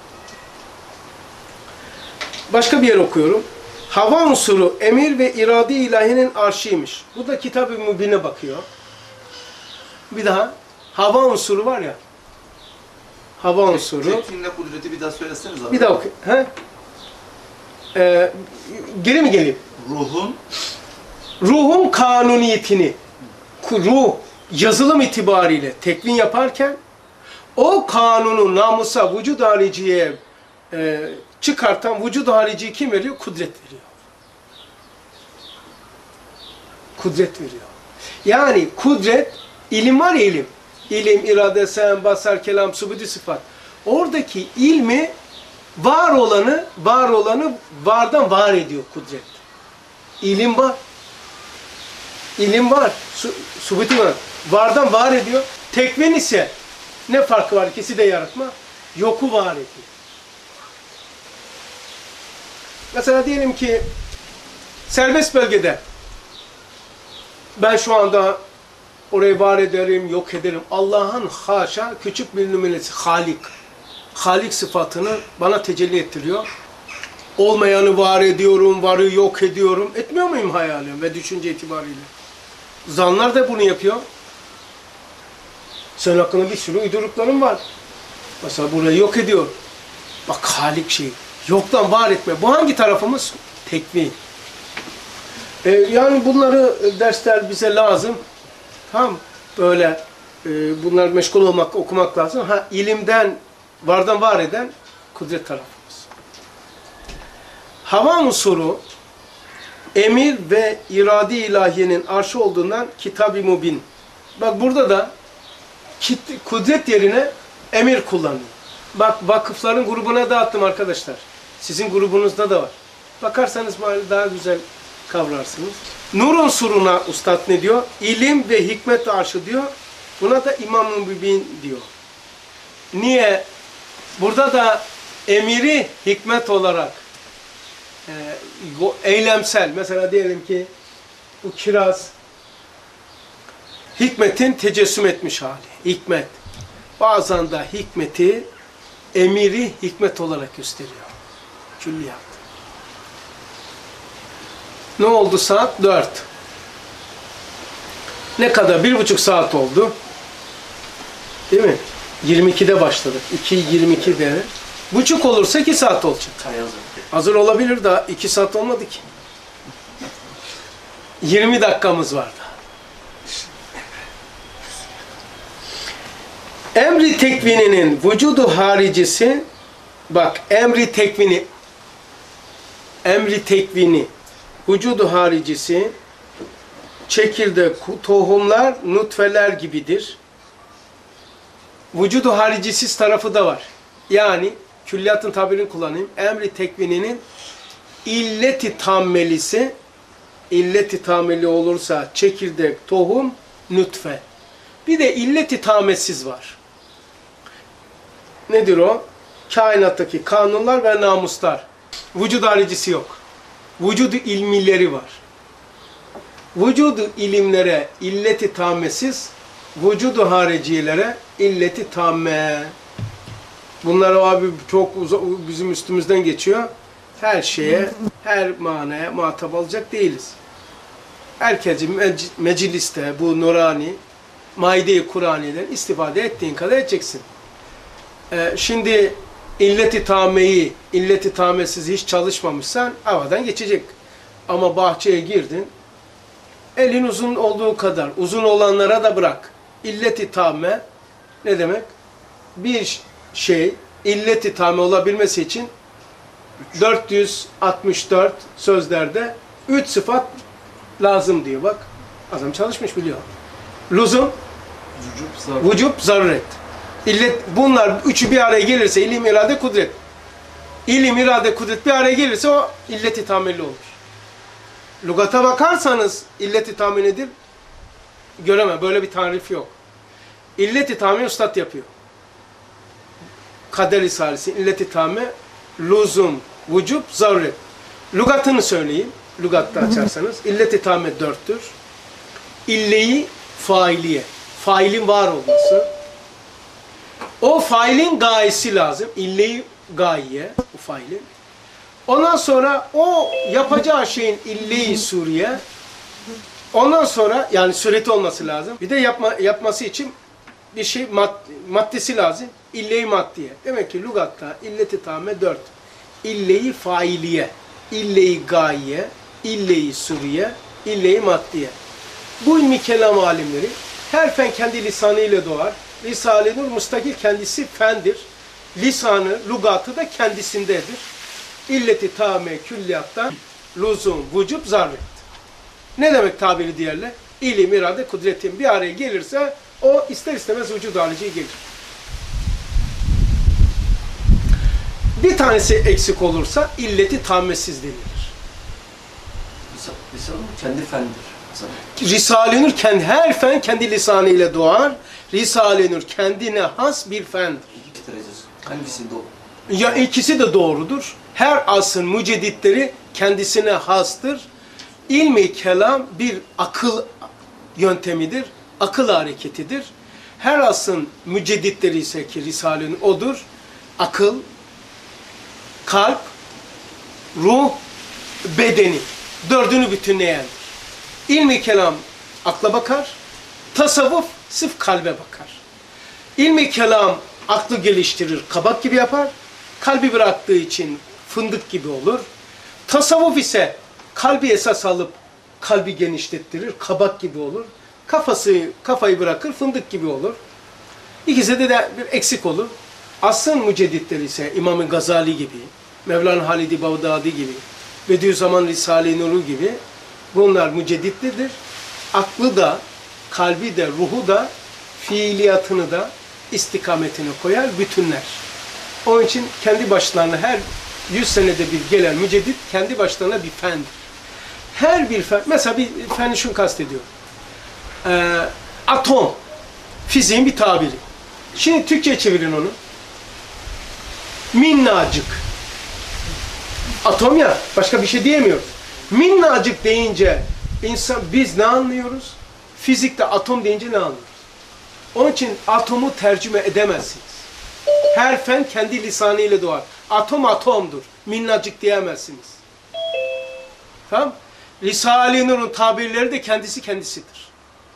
Başka bir yer okuyorum. Hava unsuru emir ve irade ilahinin arşıymış. Bu da Kitab-ı Mübin'e bakıyor. Bir daha. Hava unsuru var ya. Hava unsuru. Tekvinle kudreti bir daha söyleseniz abi. Bir daha oku. He? Geri mi geleyim? Ruhun kanuniyetini ruh yazılım itibariyle tekvin yaparken o kanunu namusa vücud hariciye çıkartan vücud hariciyi kim veriyor? Kudret veriyor. Kudret veriyor. Yani kudret, ilim var ya ilim. İlim, irade, sen, basar, kelam, subudi sıfat. Oradaki ilmi var olanı vardan var ediyor kudret. İlim var. İlim var. Subudi var. Vardan var ediyor. Tekvin ise ne farkı var? İkisi de yaratma. Yoku var ediyor. Mesela diyelim ki serbest bölgede ben şu anda orayı var ederim, yok ederim. Allah'ın haşa küçük bir numarası Halik. Halik sıfatını bana tecelli ettiriyor. Olmayanı var ediyorum, varı yok ediyorum. Etmiyor muyum hayalim ve düşünce itibariyle? Zanlar da bunu yapıyor. Senin hakkında bir sürü uyduruklarım var. Mesela burayı yok ediyor. Bak Halik şey. Yoktan var etme. Bu hangi tarafımız? Tekvin. Yani bunları dersler bize lazım. Tam böyle bunlar meşgul olmak, okumak lazım. Ha ilimden, vardan var eden kudret tarafımız. Hava unsuru emir ve irade ilahiyenin arşı olduğundan Kitab-ı Mübin. Bak burada da kudret yerine emir kullanıyor. Bak vakıfların grubuna dağıttım arkadaşlar. Sizin grubunuzda da var. Bakarsanız daha güzel kavrarsınız. Nur unsuruna ustad ne diyor? İlim ve hikmet arşı diyor. Buna da İmam-ı Mübin diyor. Niye? Burada da emiri hikmet olarak eylemsel. Mesela diyelim ki bu kiraz hikmetin tecessüm etmiş hali. Hikmet. Bazen de hikmeti emiri hikmet olarak gösteriyor. Külliyat. Ne oldu saat? 4. Ne kadar? 1,5 saat oldu. Değil mi? 22'de başladık. 2:22'de. Buçuk olursa 2 saat olacak. Hazır olabilir daha. 2 saat olmadı ki. 20 dakikamız var daha. Emri tekvininin vücudu haricisi, bak emri tekvini vücudu haricisi çekirdek, tohumlar, nutfeler gibidir. Vücudu haricisiz tarafı da var. Yani külliyatın tabirini kullanayım. Emri tekvininin illeti tammelisi, illet-i tameli olursa çekirdek, tohum, nutfe. Bir de illet-i tamesiz var. Nedir o? Kainattaki kanunlar ve namuslar. Vücud haricisi yok. Vücudu ilmileri var. Vücudu ilimlere illet-i tamesiz, vücudu haricilere illet-i tamme. Bunlar abi çok bizim üstümüzden geçiyor. Her şeye, her manaya muhatap olacak değiliz. Herkesi mecliste bu nurani, maide-i Kur'ani'den istifade ettiğin kadar edeceksin. Şimdi illet-i tameyi, illet-i tamesiz hiç çalışmamışsan havadan geçecek. Ama bahçeye girdin, elin uzun olduğu kadar, uzun olanlara da bırak. İllet-i tame ne demek? Bir şey, illet-i tame olabilmesi için 464 sözlerde 3 sıfat lazım diyor bak. Adam çalışmış biliyor. Lüzum, vücub, zaruret. İllet, bunlar üçü bir araya gelirse ilim, irade, kudret. İlim, irade, kudret bir araya gelirse o illet-i tamelli olur. Lügata bakarsanız illet-i tamel nedir? Göremem. Böyle bir tarif yok. İllet-i tamel üstad yapıyor. Kader Risalesi, illet-i tamel, lüzum, vücub, zaruret. Lügatını söyleyeyim. Lügatta açarsanız. İllet-i tamel 4'tür. İlle-i failiye. Failin var olması. O failin gayesi lazım. İlle-i gaye. O failin. Ondan sonra o yapacağı şeyin ille-i suriye. Ondan sonra yani sureti olması lazım. Bir de yapması için bir şey maddesi lazım. İlle-i maddiye. Demek ki lügatta illet-i tame 4. İlle-i failiye, ille-i gaye, ille-i suriye, ille-i maddiye. Bu ilmi kelam alimleri her fen kendi lisanıyla doğar. Risale-i Nur mustakil kendisi fendir. Lisanı, lügatı da kendisindedir. İlleti tame külliyattan lüzum, vücub, zaruret. Ne demek tabiri diğerle? İlim, irade, kudretin bir araya gelirse o ister istemez vücud halici gelir. Bir tanesi eksik olursa illeti tammesiz denilir. Lisanı kendi fendir. Risale-i Nur her fen kendi lisanı ile doğar. Risale-i Nur kendine has bir fendir. İki derecesi. Hangisi doğru? Ya ikisi de doğrudur. Her asrın mücedditleri kendisine hastır. İlmi kelam bir akıl yöntemidir. Akıl hareketidir. Her asrın mücedditleri ise ki Risale-i Nur odur. Akıl, kalp, ruh, bedeni. Dördünü bütünleyendir. İlmi kelam akla bakar. Tasavvuf sırf kalbe bakar. İlmi kelam aklı geliştirir, kabak gibi yapar. Kalbi bıraktığı için fındık gibi olur. Tasavvuf ise kalbi esas alıp kalbi genişlettirir, kabak gibi olur. Kafayı bırakır, fındık gibi olur. İkisi de bir eksik olur. Asrın mücedditleri ise İmam-ı Gazali gibi, Mevlana Halid-i Bağdadi gibi, Bediüzzaman Risale-i Nur'u gibi bunlar mücedditlidir. Aklı da, kalbi de, ruhu da, fiiliyatını da istikametine koyar, bütünler. Onun için kendi başlarına her 100 senede bir gelen müceddit kendi başlarına bir fendir. Her bir fen, mesela bir feni şunu kastediyorum. Atom, fiziğin bir tabiri. Şimdi Türkçe'ye çevirin onu. Minnacık. Atom ya, başka bir şey diyemiyoruz. Minnacık deyince biz ne anlıyoruz? Fizikte atom deyince ne anlıyoruz? Onun için atomu tercüme edemezsiniz. Her fen kendi lisanıyla doğar. Atom atomdur. Minnacık diyemezsiniz. Tamam? Risale-i Nur'un tabirleri de kendisidir.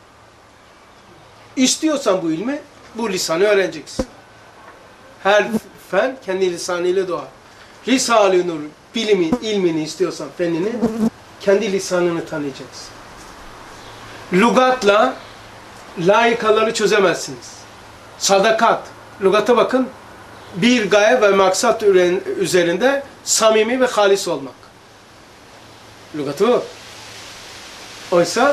İstiyorsan bu ilmi, bu lisanı öğreneceksin. Her fen kendi lisanıyla doğar. Risale-i Nur ilmini istiyorsan fenini, kendi lisanını tanıyacaksın. Lügatla layıkaları çözemezsiniz. Sadakat, lügata bakın, bir gaye ve maksat üzerinde samimi ve halis olmak. Lügatı bu. Oysa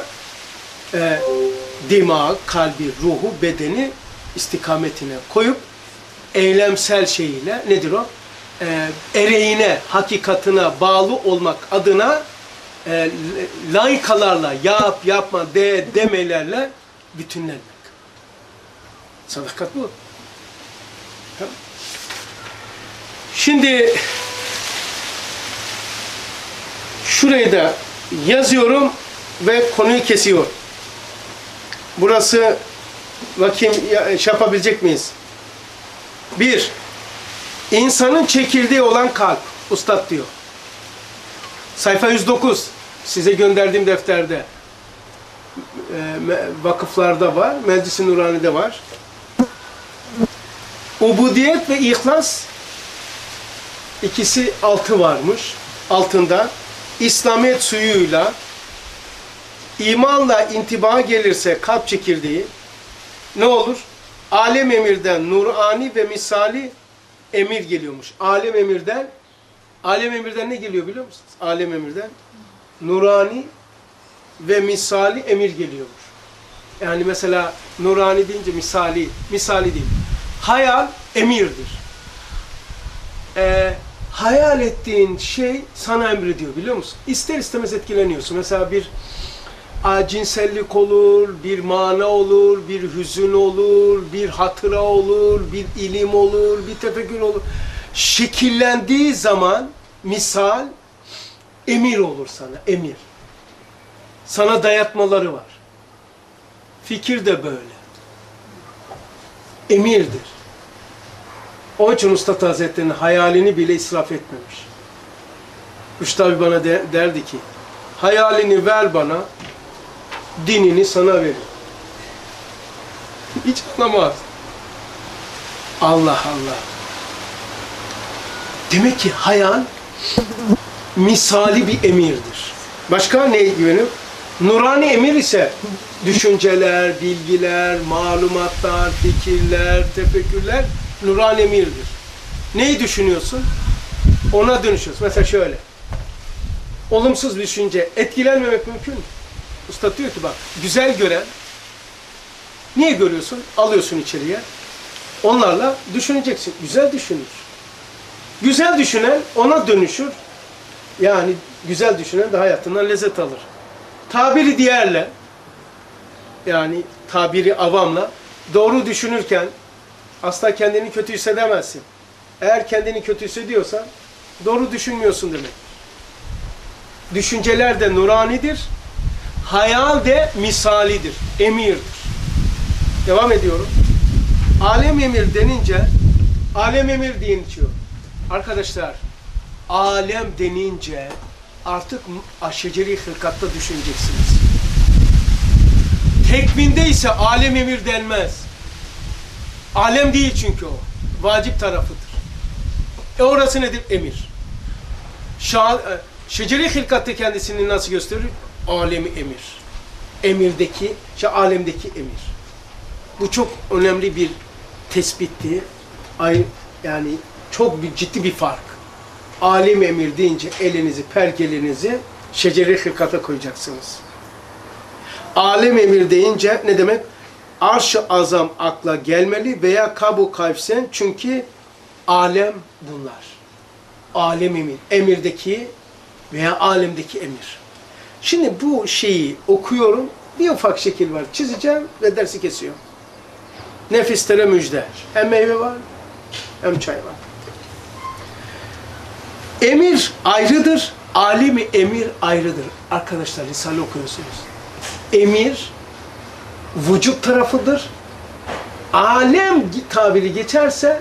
dimağ, kalbi, ruhu, bedeni istikametine koyup eylemsel şeyiyle, nedir o? Ereğine, hakikatine bağlı olmak adına layıkalarla, yap, yapma, de, demelerle bütünlenmek. Sadakat bu. Tamam. Şimdi şurayı da yazıyorum ve konuyu kesiyorum. Burası bakayım şey yapabilecek miyiz? 1. İnsanın çekirdeği olan kalp. Ustad diyor. Sayfa 109. Size gönderdiğim defterde. Vakıflarda var. Meclis-i Nurani'de var. Ubudiyet ve ihlas ikisi altı varmış. Altında İslamiyet suyuyla imanla intibaha gelirse kalp çekirdeği ne olur? Alem emirden nurani ve misali emir geliyormuş. Alem emirden ne geliyor biliyor musunuz? Alem emirden nurani ve misali emir geliyormuş. Yani mesela nurani deyince misali değil. Hayal emirdir. Hayal ettiğin şey sana emrediyor biliyor musun? İster istemez etkileniyorsun. Mesela bir cinsellik olur, bir mana olur, bir hüzün olur, bir hatıra olur, bir ilim olur, bir tefekkür olur. Şekillendiği zaman misal emir olur sana, emir. Sana dayatmaları var. Fikir de böyle. Emirdir. Onun için Üstad Hazretleri'nin hayalini bile israf etmemiş. Üstad abi bana derdi ki, hayalini ver bana, dinini sana verir. Hiç anlamaz. Allah Allah. Demek ki hayal misali bir emirdir. Başka ne güvenir? Nurani emir ise düşünceler, bilgiler, malumatlar, fikirler, tefekkürler nurani emirdir. Neyi düşünüyorsun? Ona dönüşüyorsun. Mesela şöyle. Olumsuz bir düşünce etkilenmemek mümkün mü? Usta diyor ki bak, güzel gören niye görüyorsun? Alıyorsun içeriye. Onlarla düşüneceksin. Güzel düşünür. Güzel düşünen ona dönüşür. Yani güzel düşünen de hayatından lezzet alır. Tabiri diğerle, yani tabiri avamla, doğru düşünürken asla kendini kötü hissedemezsin. Eğer kendini kötü hissediyorsan doğru düşünmüyorsun demek. Düşünceler de nuranidir. Hayal de misalidir. Emirdir. Devam ediyorum. Alem emir denince, alem emir deyince, arkadaşlar, alem denince artık şeceri hırkatta düşüneceksiniz. Tekvinde ise alem emir denmez. Alem değil çünkü o. Vacip tarafıdır. Orası nedir? Emir. Şeceri hırkatta kendisini nasıl gösterir? Alemi emir. Emirdeki, alemdeki emir. Bu çok önemli bir tespitti. Yani çok ciddi bir fark. Alim emir deyince elinizi, pergelinizi şeceri hırkata koyacaksınız. Alem emir deyince ne demek? Arş-ı azam akla gelmeli veya kabu kavsen, çünkü alem bunlar. Alem emir. Emirdeki veya alemdeki emir. Şimdi bu şeyi okuyorum. Bir ufak şekil var. Çizeceğim ve dersi kesiyorum. Nefislere müjde. Hem meyve var, hem çay var. Emir ayrıdır. Alemi emir ayrıdır. Arkadaşlar Risale okuyorsunuz. Emir vücut tarafıdır. Alem tabiri geçerse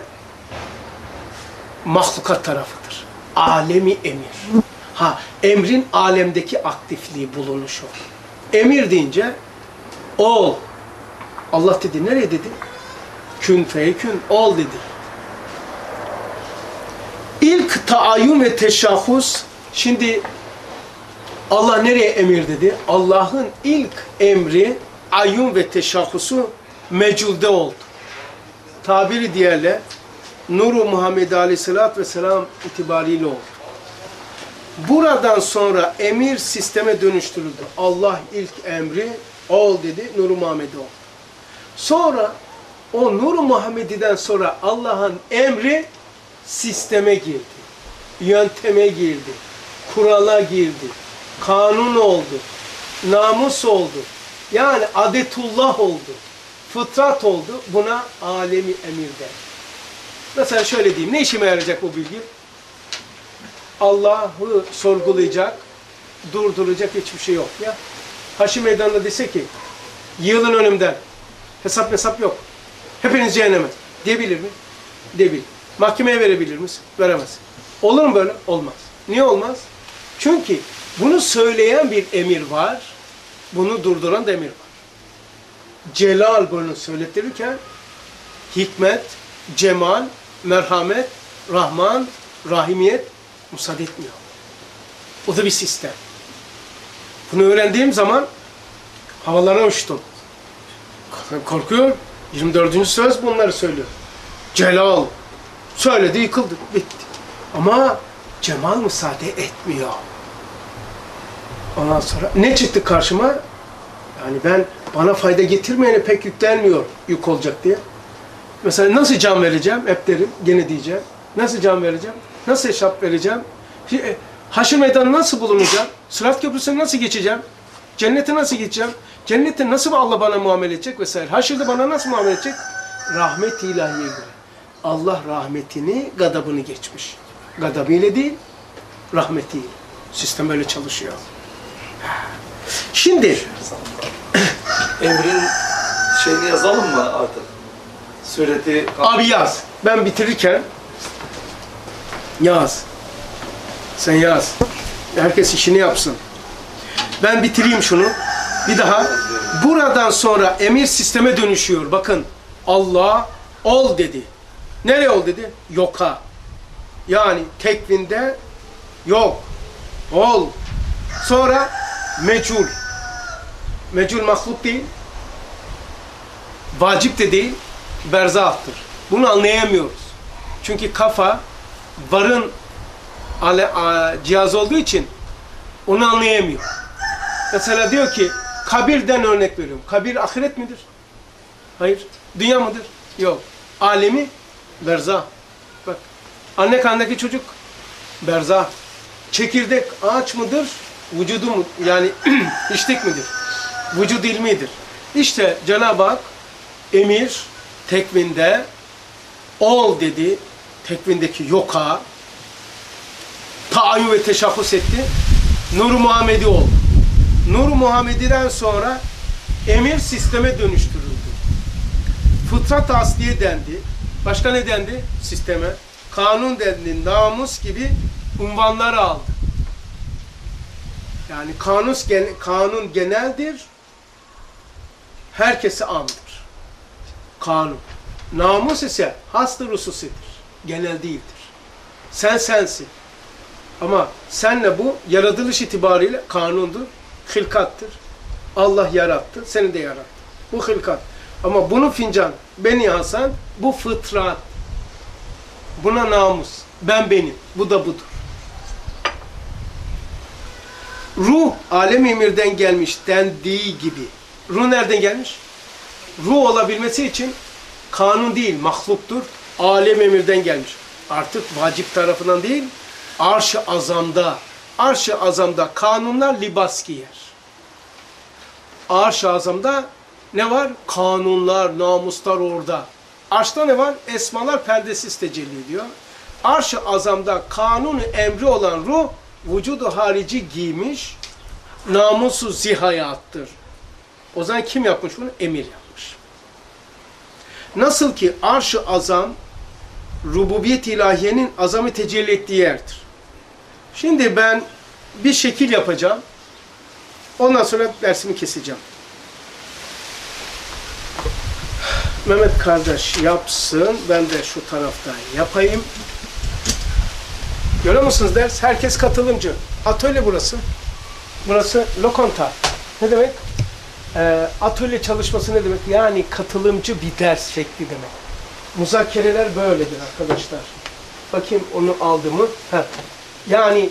mahlukat tarafıdır. Alemi emir. Emrin alemdeki aktifliği, bulunuşu. Emir deyince ol. Allah dedi. Nereye dedi? Kün feyekün. Ol dedi. İlk taayyün ve teşahhus. Şimdi Allah nereye emir dedi? Allah'ın ilk emri ayyun ve teşahhusu meculde oldu. Tabiri diğerle Nur-u Muhammed Aleyhisselatü Vesselam itibariyle oldu. Buradan sonra emir sisteme dönüştürüldü. Allah ilk emri ol dedi, Nur-u Muhammed'e oldu. Sonra o Nur-u Muhammed'den sonra Allah'ın emri sisteme girdi. Yönteme girdi. Kurala girdi. kanun oldu, namus oldu. Yani adetullah oldu, fıtrat oldu. Buna alemi emir der. Mesela şöyle diyeyim, ne işime yarayacak bu bilgi? Allah'ı sorgulayacak, durduracak hiçbir şey yok ya. Haşr meydanında dese ki, yığılın önümden, hesap yok, hepiniz cehenneme diyebilir mi? Diyebilir. Mahkemeye verebilir misin? Veremez. Olur mu böyle? Olmaz. Niye olmaz? Çünkü bunu söyleyen bir emir var, bunu durduran da emir var. Celal bunu söylettirirken, hikmet, cemal, merhamet, rahman, rahimiyet müsaade etmiyor. O da bir sistem. Bunu öğrendiğim zaman havalara uçtum. Korkuyorum. 24. söz bunları söylüyor. Celal. Söyledi, yıkıldı, bitti. Ama cemal müsaade etmiyor. Ondan sonra ne çıktı karşıma? Yani bana fayda getirmeyene pek yüklenmiyor, yük olacak diye. Mesela nasıl can vereceğim? Hep derim, gene diyeceğim. Nasıl can vereceğim? Nasıl hesap vereceğim? Haşr meydanı nasıl bulunacağım? Sırat köprüsünü nasıl geçeceğim? Cennete nasıl gideceğim? Cennette nasıl Allah bana muamele edecek vesaire? Haşrda bana nasıl muamele edecek? Rahmet-i ilahiye göre. Allah rahmetini, gadabını geçmiş. Gadabıyla değil, rahmetiyle. Sistem öyle çalışıyor. Şimdi Emrin şeyini yazalım mı artık? Sureti... abi yaz. Ben bitirirken yaz. Sen yaz. Herkes işini yapsın. Ben bitireyim şunu. Bir daha. Buradan sonra emir sisteme dönüşüyor. Bakın. Allah ol dedi. Nereye ol dedi? Yoka. Yani tekvinde yok. Ol. Sonra mecul. Mecul mahluk değil. Vacip de değil. Berzahtır. Bunu anlayamıyoruz. Çünkü kafa varın cihaz olduğu için onu anlayamıyor. Mesela diyor ki, kabirden örnek veriyorum. Kabir ahiret midir? Hayır. Dünya mıdır? Yok. Alemi berzah. Bak. Anne karnındaki çocuk berzah. Çekirdek ağaç mıdır? Vücudu mu? Yani içtik midir? Vücud ilmidir. İşte Cenab-ı Hak emir tekvinde ol dedi. Tekvindeki yoka taayyün ve teşahhus etti. Nur-u Muhammedi oldu. Nur-u Muhammedi'den sonra emir sisteme dönüştürüldü. Fıtrat asliye dendi. Başka ne dendi? Sisteme. Kanun dendi. Namus gibi unvanlar aldı. Yani kanun geneldir. Herkese amdır. Kanun. Namus ise has-ı hususidir. Genel değildir. Sen sensin. Ama senle bu yaratılış itibariyle kanundur. Hılkattır. Allah yarattı. Seni de yarattı. Bu hılkat. Ama bunu fincan, beni Hasan, bu fıtrat. Buna namus. Ben benim. Bu da budur. Ruh, alem-i emirden gelmiş dendiği gibi. Ruh nereden gelmiş? Ruh olabilmesi için kanun değil, mahluktur. Alem emirden gelmiş. Artık vacip tarafından değil, arş-ı azamda. Arş-ı azamda kanunlar libas giyer. Arş-ı azamda ne var? Kanunlar, namuslar orada. Arşta ne var? Esmalar perdesiz tecelli ediyor. Arş-ı azamda kanunu emri olan ruh, vücudu harici giymiş, namusu zihayattır. O zaman kim yapmış bunu? Emir yapmış. Nasıl ki arş-ı azam, rububiyet ilahiyenin azamı tecelli ettiği yerdir. Şimdi ben bir şekil yapacağım. Ondan sonra dersimi keseceğim. Mehmet kardeş yapsın. Ben de şu taraftan yapayım. Görüyor musunuz ders? Herkes katılımcı. Atölye burası. Burası lokanta. Ne demek? Atölye çalışması ne demek? Yani katılımcı bir ders şekli demek. Muzakereler böyledir arkadaşlar. Bakayım onu aldı mı? Yani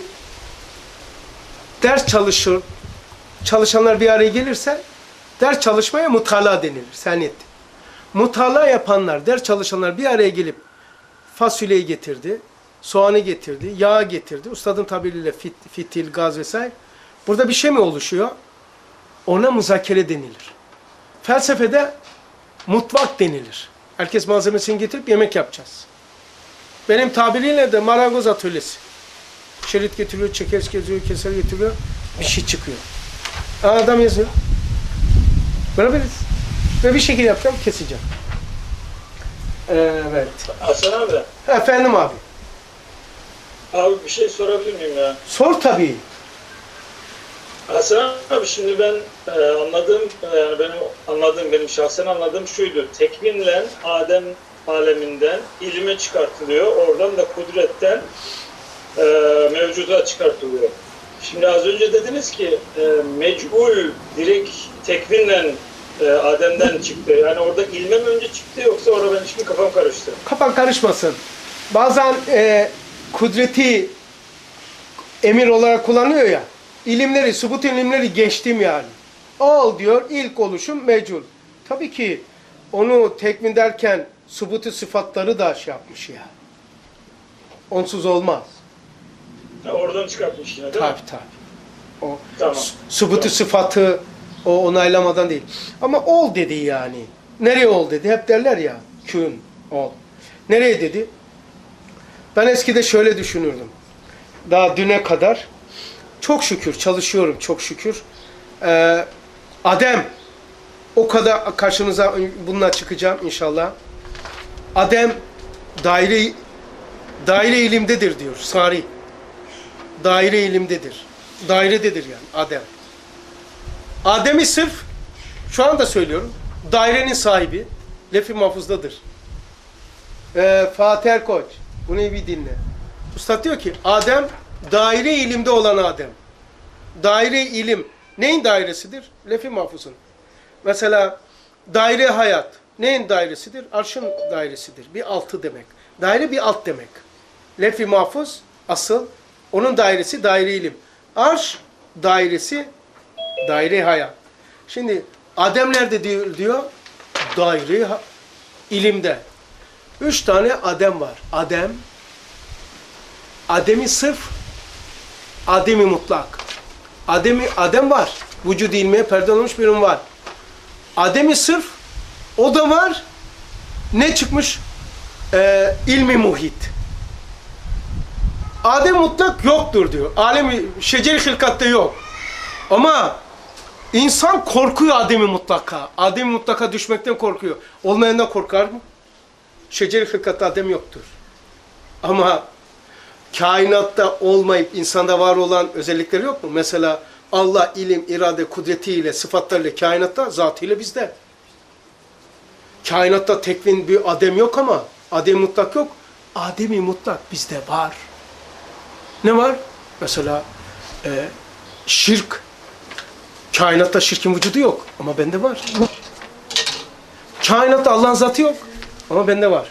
ders çalışır, çalışanlar bir araya gelirse ders çalışmaya mutala denilir. Seniyet. Mutala yapanlar, ders çalışanlar bir araya gelip fasulyeyi getirdi, soğanı getirdi, yağ getirdi. Ustadın tabiriyle fitil, gaz vesaire. Burada bir şey mi oluşuyor? Ona muzakere denilir. Felsefede mutfak denilir. Herkes malzemesini getirip yemek yapacağız. Benim tabiriyle de marangoz atölyesi. Şerit getiriyor, çeker getiriyor, keser getiriyor. Bir şey çıkıyor. Adam yazıyor. Beraberiz. Ve bir şekilde yapacağım, keseceğim. Evet. Hasan abi. Efendim abi. Abi bir şey sorabilir miyim ya? Sor tabii. Hasan abi şimdi ben anladığım yani benim şahsen anladığım şuydu. Tekvinle Adem aleminden ilime çıkartılıyor. Oradan da kudretten mevcuda çıkartılıyor. Şimdi az önce dediniz ki mec'ul direkt tekvinle Adem'den çıktı. Yani orada ilme mi önce çıktı yoksa orada ben şimdi kafam karıştı. Kafan karışmasın. Bazen kudreti emir olarak kullanıyor ya. İlimleri, subut ilimleri geçtim yani. Ol diyor, ilk oluşum mecul. Tabii ki onu tekmin derken subutu sıfatları da şey yapmış ya. Onsuz olmaz. Ha, oradan çıkartmış yine değil mi? Tabii. O Tamam. subutu sıfatı o onaylamadan değil. Ama ol dedi yani. Nereye ol dedi? Hep derler ya. Kün, ol. Nereye dedi? Ben eskide şöyle düşünürdüm. Daha düne kadar çok şükür çalışıyorum, çok şükür. Adem, o kadar karşınıza bununla çıkacağım inşallah. Adem daire ilimdedir diyor Sari. Daire ilimdedir. Dairededir yani Adem. Adem'i sırf, şu anda söylüyorum, dairenin sahibi Lef-i Mahfuz'dadır. Fatih Erkoç, bunu iyi bir dinle. Üstad diyor ki, Adem, daire ilimde olan Adem. Daire ilim, neyin dairesidir? Lef-i Mahfuz'un. Mesela, daire hayat, neyin dairesidir? Arşın dairesidir. Bir altı demek. Daire bir alt demek. Lef-i Mahfuz, asıl, onun dairesi daire ilim. Arş dairesi, daire hayat. Şimdi, Adem nerede diyor? Daire ilimde. 3 tane Adem var. Adem'i sırf, Adem'i mutlak. Adem var. Vücud ilmiye perde olmuş bir var. Adem'i sırf, o da var. Ne çıkmış? İlmi muhit. Adem mutlak yoktur diyor. Alemi şeceri hilkatte yok. Ama insan korkuyor Adem'i mutlaka. Adem'i mutlaka düşmekten korkuyor. Olmayandan korkar mı? Şeceri hilkatte Adem yoktur. Ama kainatta olmayıp insanda var olan özellikleri yok mu? Mesela Allah ilim, irade, kudretiyle, sıfatlarıyla kainatta, zatıyla bizde. Kainatta tekvin bir Adem yok ama Adem mutlak yok. Adem-i mutlak bizde var. Ne var? Mesela şirk. Kainatta şirkin vücudu yok ama bende var. Kainatta Allah'ın zatı yok ama bende var.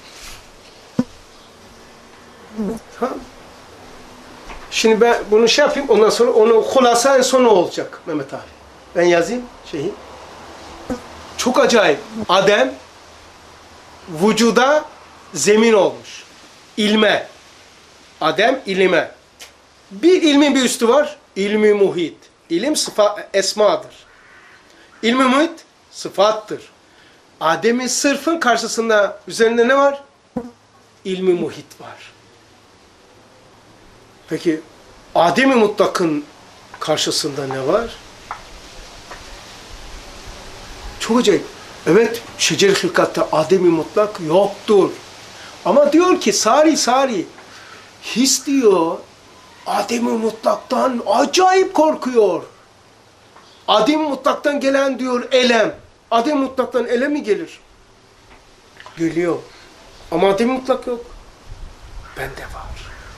Tamam. Şimdi ben bunu şey yapayım, ondan sonra onu hulasa en sonu olacak Mehmet abi. Ben yazayım şeyi. Çok acayip. Adem vücuda zemin olmuş. İlme. Adem ilime. Bir ilmin bir üstü var. İlmi muhit. İlim esmadır. İlmi muhit sıfattır. Adem'in sırfın karşısında üzerinde ne var? İlmi muhit var. Peki Adem-i mutlakın karşısında ne var? Çok acayip. Evet, şecer-i hilkatta Adem-i mutlak yoktur. Ama diyor ki Sari his diyor Adem-i mutlaktan acayip korkuyor. Adem-i mutlaktan gelen diyor elem. Adem-i mutlaktan elem mi gelir? Geliyor. Ama Adem-i mutlak yok. Bende var.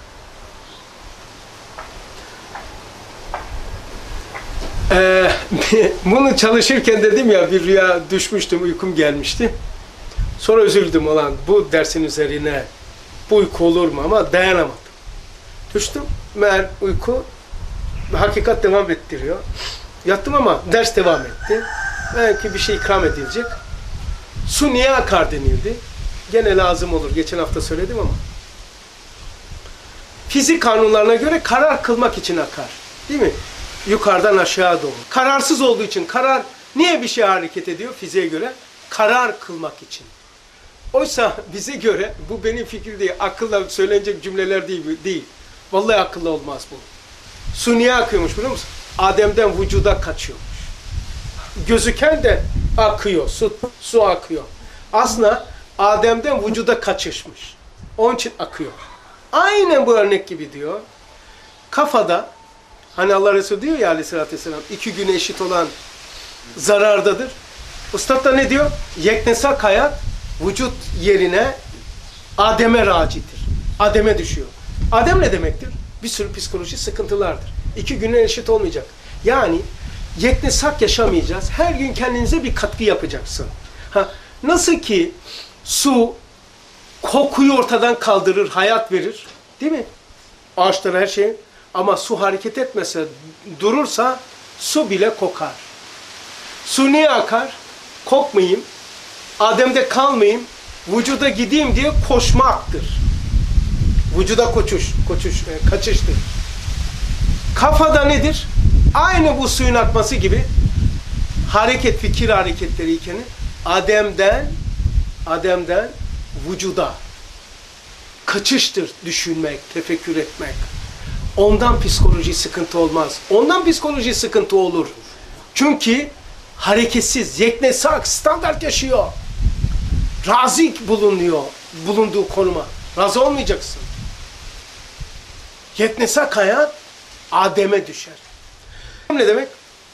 Bunu çalışırken dedim ya bir rüya düşmüştüm, uykum gelmişti. Sonra üzüldüm olan bu dersin üzerine bu uyku olur mu ama dayanamadım. Düştüm, meğer uyku hakikat devam ettiriyor. Yattım ama ders devam etti. Belki bir şey ikram edilecek. Su niye akar denildi. Gene lazım olur, geçen hafta söyledim ama. Fizik kanunlarına göre karar kılmak için akar. Değil mi? yukarıdan aşağı doğru. Kararsız olduğu için karar niye bir şey hareket ediyor fiziğe göre? Karar kılmak için. Oysa bize göre bu benim fikrim değil. Akılla söylenecek cümleler değil. Vallahi akılla olmaz bu. Su niye akıyormuş biliyor musun? Adem'den vücuda kaçıyormuş. Gözüken de akıyor. Su akıyor. Aslında Adem'den vücuda kaçışmış. Onun için akıyor. Aynen bu örnek gibi diyor. Kafada hani Allah Resulü diyor ya aleyhissalatü vesselam 2 güne eşit olan zarardadır. Üstad da ne diyor? Yeknesak hayat vücut yerine Adem'e racidir. Adem'e düşüyor. Adem ne demektir? Bir sürü psikoloji sıkıntılardır. 2 güne eşit olmayacak. Yani yeknesak yaşamayacağız. Her gün kendinize bir katkı yapacaksın. Nasıl ki su kokuyu ortadan kaldırır, hayat verir. Değil mi? Ağaçlara her şey. Ama su hareket etmese, durursa su bile kokar. Su niye akar? Kokmayayım, Adem'de kalmayayım, vücuda gideyim diye koşmaktır. Vücuda kaçıştır. Kafada nedir? Aynı bu suyun akması gibi hareket, fikir hareketleri iken Adem'den vücuda kaçıştır düşünmek, tefekkür etmek. Ondan psikoloji sıkıntı olmaz. Ondan psikoloji sıkıntı olur. Çünkü hareketsiz, yeknesak, standart yaşıyor. Razı bulunuyor bulunduğu konuma. Razı olmayacaksın. Yeknesak hayat Adem'e düşer. Ne demek?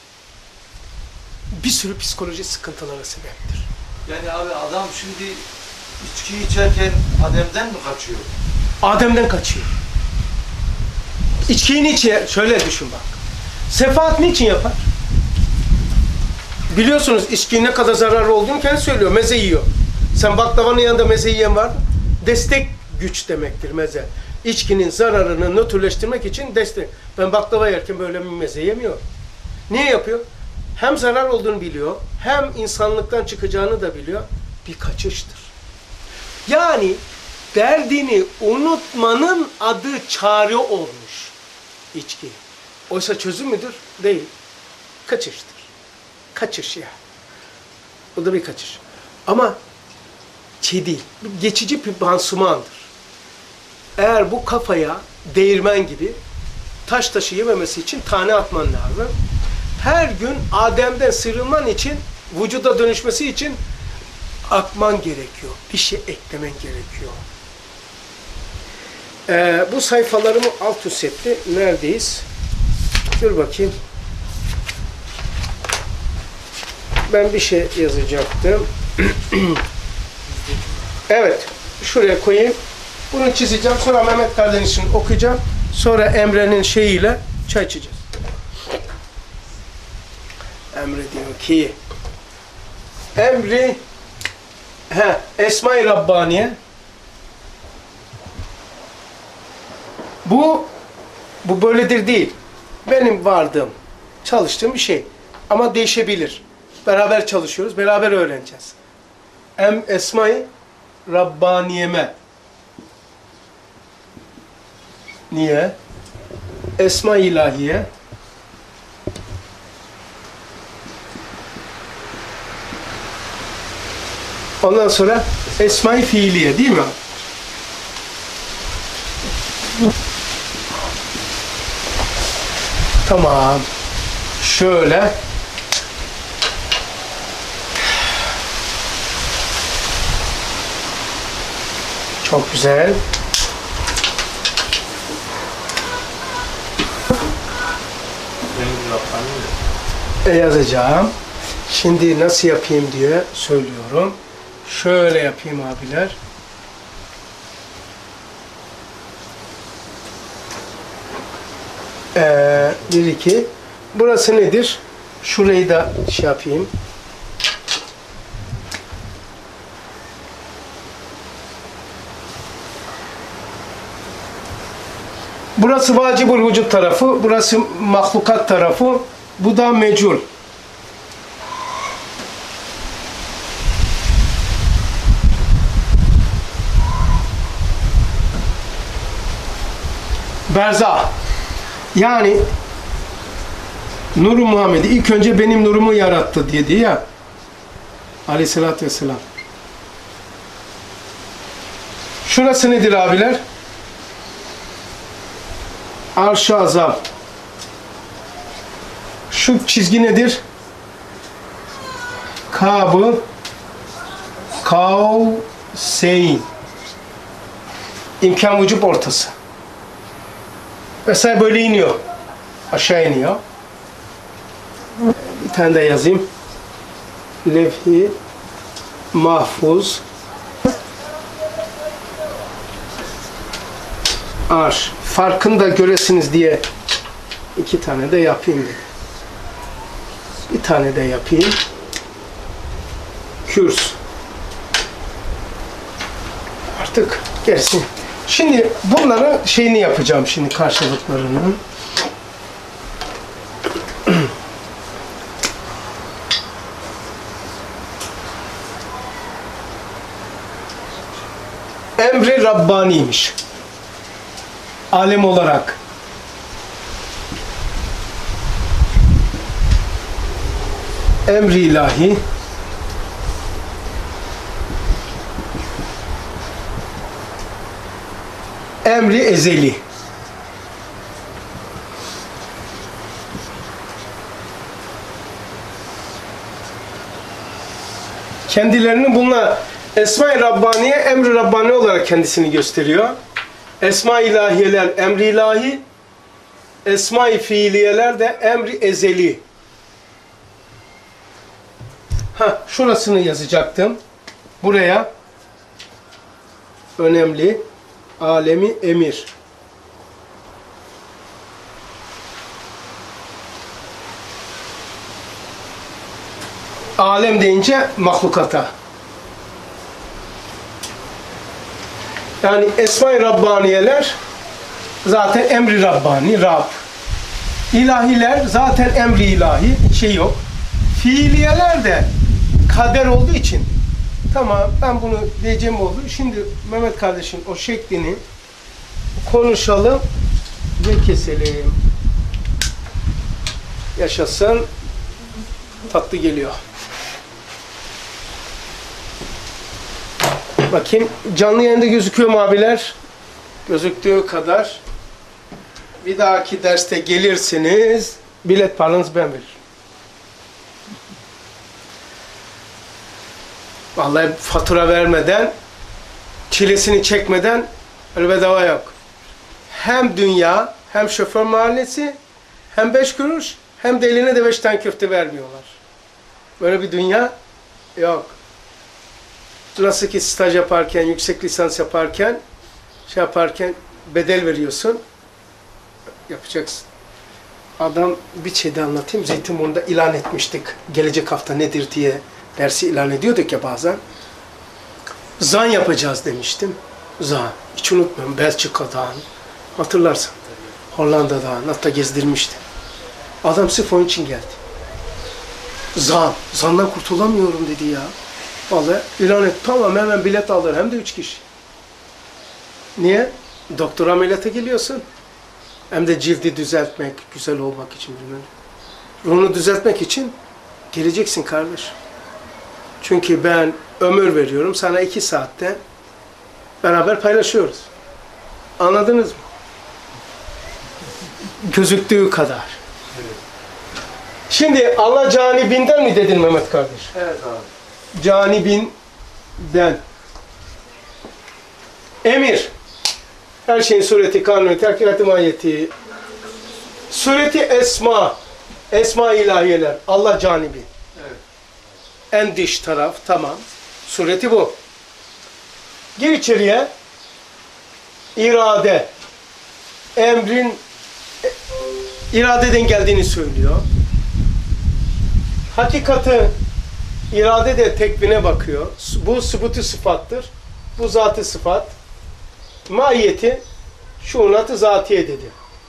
Bir sürü psikoloji sıkıntılara sebeptir. Yani abi adam şimdi içki içerken Adem'den mi kaçıyor? Adem'den kaçıyor. İçkiyi niçin? Şöyle düşün bak. Sefaat niçin yapar? Biliyorsunuz içkinin ne kadar zararlı olduğunu kendi söylüyor. Meze yiyor. Sen baklavanın yanında meze yiyen var mı? Destek güç demektir meze. İçkinin zararını nötrleştirmek için destek. Ben baklava yerken böyle bir meze yemiyorum. Niye yapıyor? Hem zarar olduğunu biliyor, hem insanlıktan çıkacağını da biliyor. Bir kaçıştır. Yani derdini unutmanın adı çare olmuş içki. Oysa çözüm müdür? Değil. Kaçıştır. Kaçış ya. O da bir kaçış. Ama değil. Geçici bir pansumandır. Eğer bu kafaya değirmen gibi taş taşı yememesi için tane atman lazım. Her gün Adem'den sıyrılman için, vücuda dönüşmesi için akman gerekiyor. Bir şey eklemen gerekiyor. Bu sayfalarımı alt üst etti. Neredeyiz? Dur bakayım. Ben bir şey yazacaktım. Evet. Şuraya koyayım. Bunu çizeceğim. Sonra Mehmet kardeşin okuyacağım. Sonra Emre'nin şeyiyle çay içeceğiz. Emre diyor ki Esma-i Rabbaniye bu böyledir değil. Benim vardığım, çalıştığım bir şey. Ama değişebilir. Beraber çalışıyoruz, beraber öğreneceğiz. Esma-i Rabbaniyeme. Niye? Esma-i İlahiye. Ondan sonra Esma-i Fiiliye değil mi? Tamam. Şöyle. Çok güzel. Yazacağım. Şimdi nasıl yapayım diye söylüyorum. Şöyle yapayım abiler. Bir iki. Burası nedir? Şurayı da şey yapayım. Burası vacibul vücut tarafı, burası mahlukat tarafı, bu da mecul. Berzah. Yani Nuru Muhammed'i ilk önce benim nurumu yarattı dedi ya. Aleyhissalatü vesselam. Şurası nedir abiler? Arş-ı Azam. Şu çizgi nedir? Kab-ı Kavseyn. İmkan vücub ortası. Mesela böyle iniyor. Aşağı iniyor. Bir tane de yazayım. Levh-i Mahfuz. Arş. Farkını da göresiniz diye 2 tane de yapayım dedim. Bir tane de yapayım. Kürs. Artık gelsin. Şimdi bunların şeyini yapacağım şimdi karşılıklarını. Emri Rabbani'ymiş. Alem olarak. Emri ilahi. Emri ezeli. Kendilerini bununla Esma-i Rabbaniye, Emri Rabbani olarak kendisini gösteriyor. Esma-i ilahiyeler emri ilahi, Esma-i fiiliyeler de emri ezeli. Şurasını yazacaktım. Buraya önemli. Alemi emir. Alem deyince mahlukata. Yani Esma-i Rabbaniyeler zaten emri Rabbani, Rab. İlahiler zaten emri ilahi, şey yok. Fiiliyeler de kader olduğu için. Tamam, ben bunu diyeceğim oldu. Şimdi Mehmet kardeşim o şeklini konuşalım ve keselim. Yaşasın. Tatlı geliyor. Bakayım canlı yayında gözüküyor mu abiler? Gözüktüğü kadar. Bir dahaki derste gelirsiniz. Bilet paranızı ben veririm. Vallahi fatura vermeden, çilesini çekmeden öyle bedava yok. Hem dünya, hem şoför mahallesi, hem 5 kuruş, hem de eline de 5 tane köfte vermiyorlar. Böyle bir dünya yok. Nasıl ki staj yaparken, yüksek lisans yaparken, şey yaparken bedel veriyorsun, yapacaksın. Adam bir şeyde anlatayım, Zeytinburnu'nda ilan etmiştik. Gelecek hafta nedir diye dersi ilan ediyorduk ya bazen. Zan yapacağız demiştim. Zan. Hiç unutmuyorum. Belçika'dan. Hatırlarsın. Hollanda'dan. Hatta gezdirmişti. Adam sırf onun için geldi. Zan. Zandan kurtulamıyorum dedi ya. Vallahi ilan et. Tamam hemen bilet alır. Hem de 3 kişi. Niye? Doktor ameliyata geliyorsun. Hem de cildi düzeltmek, güzel olmak için. Ruhunu düzeltmek için geleceksin kardeş. Çünkü ben ömür veriyorum. Sana 2 saatte beraber paylaşıyoruz. Anladınız mı? Gözüktüğü kadar. Evet. Şimdi Allah canibinden mi dedin Mehmet kardeş? Evet abi. Canibinden. Emir. Her şeyin sureti, kanunu, terkilat-ı mahiyeti. Sureti esma. Esma ilahiyeler. Allah canibi. Evet. En dış taraf. Tamam. Sureti bu. Gir içeriye. İrade. Emrin iradeden geldiğini söylüyor. Hakikati irade de tekvine bakıyor. Bu sübutu sıfattır. Bu zatı sıfat. Mahiyeti şuunatı zatiye dedi.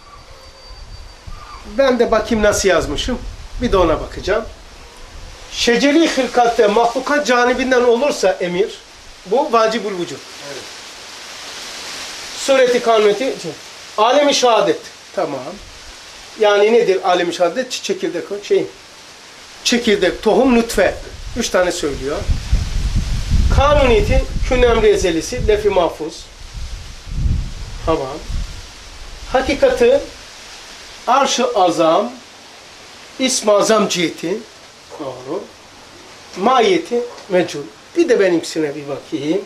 Ben de bakayım nasıl yazmışım. Bir de ona bakacağım. Şeceri hırkatte mahlukat canibinden olursa emir, bu vacibul vücud. Evet. Sureti kanuneti, alemi şehadet. Tamam. Yani nedir alem-i şehadet? Çekirdek, tohum, nutfe. 3 tane söylüyor. Kanuniyeti, kün emri ezelisi, lef-i mahfuz. Tamam. Hakikati, arş-ı azam, ism-i azam ciheti. Doğru. Mahiyeti, mecul. Bir de benimkisine bir bakayım.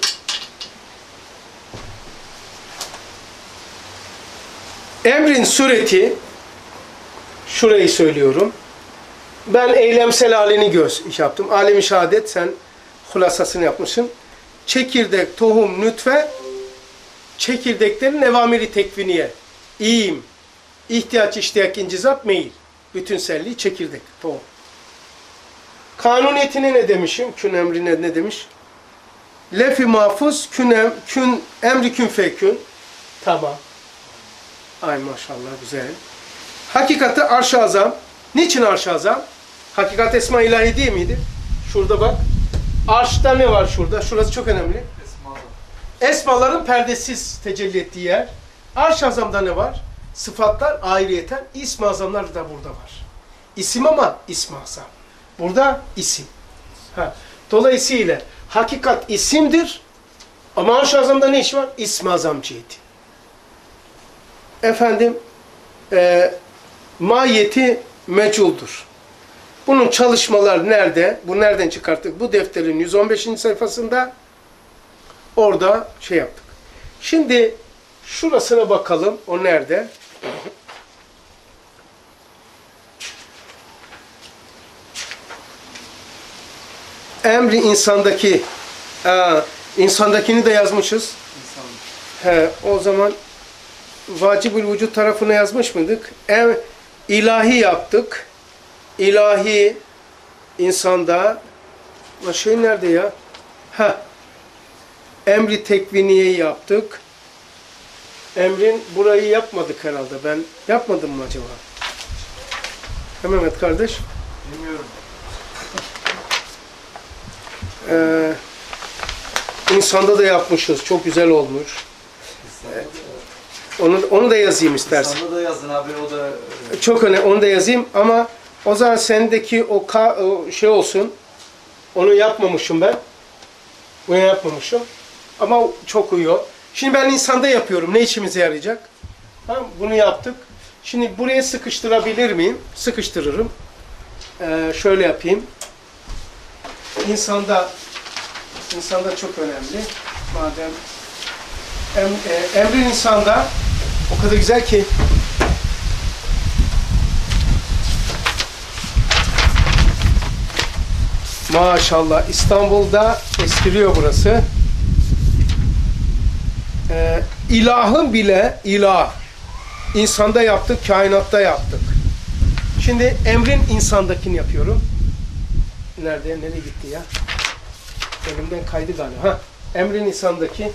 Emrin sureti, şurayı söylüyorum. Ben eylemsel halini yaptım. Alem-i şehadet, sen hulasasını yapmışsın. Çekirdek, tohum, nütfe, çekirdeklerin evamiri tekviniye. İyiyim. İhtiyaç, iştiyak, incizat, meyil. Bütünselliği, çekirdek, tohum. Kanuniyetine ne demişim? Kün emrine ne demiş? Lef-i mahfuz, emri kün fekün. Tamam. Ay maşallah, güzel. Hakikati arş-ı azam. Niçin arş-ı azam? Hakikat esma ilahi değil miydi? Şurada bak. Arş'ta ne var şurada? Şurası çok önemli. Esmaların perdesiz tecelli ettiği yer. Arş-ı azamda ne var? Sıfatlar ayrıyeten, ism-i azamlar da burada var. İsim ama ism-i azam. Burada isim. Dolayısıyla hakikat isimdir ama arş-ı azamda ne iş var? İsm-i azam ciheti. Efendim, mahiyeti meculdur. Bunun çalışmalar nerede? Bu nereden çıkarttık? Bu defterin 115. sayfasında orada yaptık. Şimdi şurasına bakalım. O nerede? Emri insandaki insandakini de yazmışız. O zaman vacibül vücut tarafına yazmış mıydık? İlahi yaptık. İlahi insanda nerede ya? Emri tekviniyeyi yaptık. Emrin burayı yapmadık herhalde. Ben yapmadım mı acaba? Mehmet kardeş. Bilmiyorum. İnsanda da yapmışız. Çok güzel olmuş. Onu da yazayım istersen. İnsanda da yazın abi, o da... Çok önemli. Onu da yazayım ama o zaman sendeki o olsun. Onu yapmamışım ben. Bunu yapmamışım. Ama çok uyuyor. Şimdi ben insanda yapıyorum. Ne işimize yarayacak? Bunu yaptık. Şimdi buraya sıkıştırabilir miyim? Sıkıştırırım. Şöyle yapayım. İnsanda çok önemli. Madem emrin insanda o kadar güzel ki maşallah İstanbul'da eskiliyor burası. İlahın bile insanda yaptık, kainatta yaptık. Şimdi emrin insandakini yapıyorum. Nereye gitti ya? Elimden kaydı galiba. Emrin insandaki.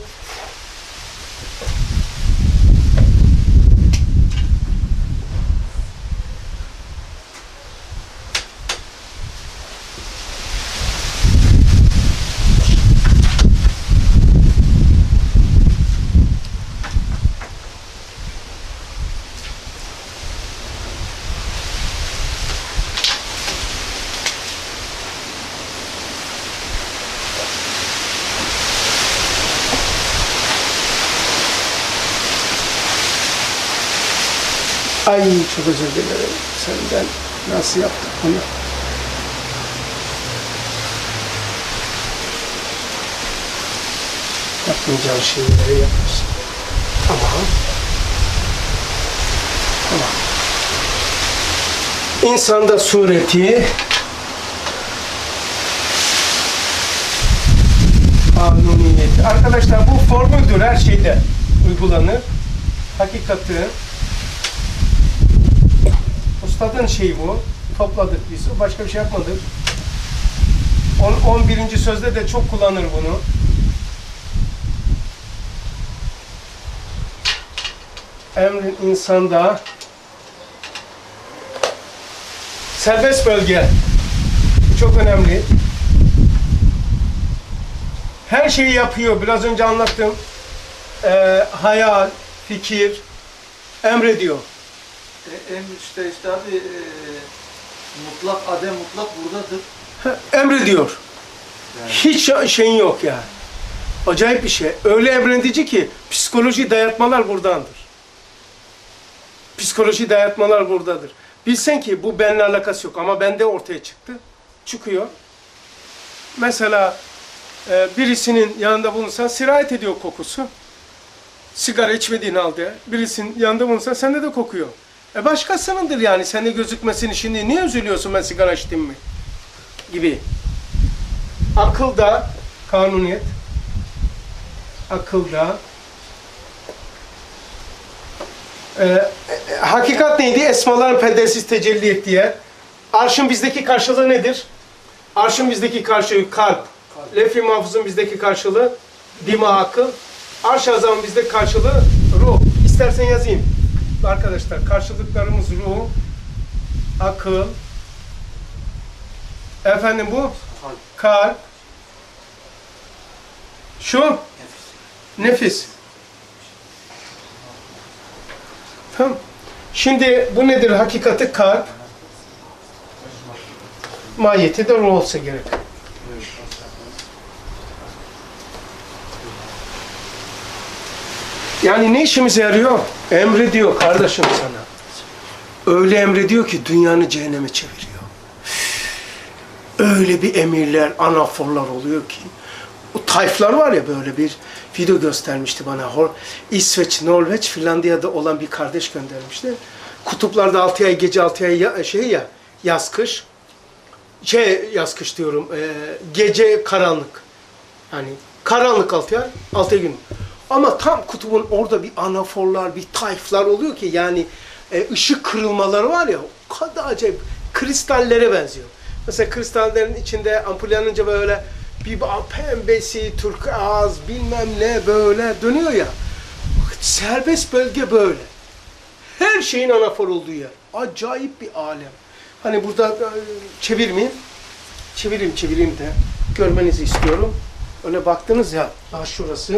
Ay çok özür dilerim. Senden nasıl yaptık bunu? Yapmayacağın şeyleri yapıyorsun. Tamam. İnsanda sureti kanuniyeti. Arkadaşlar bu formüldür, her şeyde uygulanır. Hakikati ustadın şeyi bu. Topladık biz. Başka bir şey yapmadık. 11. sözde de çok kullanır bunu. Emrin insanda serbest bölge. Bu çok önemli. Her şeyi yapıyor. Biraz önce anlattım. Hayal, fikir emrediyor. işte abi mutlak adem mutlak buradadır. Emrediyor. Yani. Hiç şeyin yok yani. Acayip bir şey. Öyle emredici ki psikoloji dayatmalar buradandır. Psikoloji dayatmalar buradadır. Bilsen ki bu benimle alakası yok ama bende ortaya çıktı. Çıkıyor. Mesela birisinin yanında bulunsan sirayet ediyor kokusu. Sigara içmediğin halde birisinin yanında bulunsan sende de kokuyor. Başkasınındır yani. Sende gözükmesini şimdi niye üzülüyorsun ben sigara içtim mi? Gibi. Akılda kanuniyet. Akılda. Hakikat neydi? Esmaların perdesiz tecelli ettiği yer. Arşın bizdeki karşılığı nedir? Arşın bizdeki karşılığı kalp. Lef-i mahfuzun bizdeki karşılığı dima, akıl. Arş-ı azamın bizdeki karşılığı ruh. İstersen yazayım. Arkadaşlar karşılıklarımız ruh, akıl, efendim bu kalp, şu nefis. Tamam. Şimdi bu nedir? Hakikati kalp. Mahiyeti de ruh olsa gerek. Yani ne işimize yarıyor? Emrediyor kardeşim sana. Öyle emrediyor ki dünyanı cehenneme çeviriyor. Öyle bir emirler, anaforlar oluyor ki. O tayflar var ya, böyle bir video göstermişti bana. İsveç, Norveç, Finlandiya'da olan bir kardeş göndermişti. Kutuplarda 6 ay, gece 6 ay yaz kış. Yaz kış diyorum, gece karanlık. Yani karanlık 6 ay, 6 gün. Ama tam kutubun orada bir anaforlar, bir tayflar oluyor ki yani ışık kırılmaları var ya, o kadar acayip, kristallere benziyor. Mesela kristallerin içinde ampul yanınca böyle bir pembesi, turkuaz, bilmem ne böyle dönüyor ya. Serbest bölge böyle. Her şeyin anafor olduğu yer. Acayip bir alem. Hani burada çevirmeyeyim. Çevireyim de görmenizi istiyorum. Öyle baktınız ya, şurası.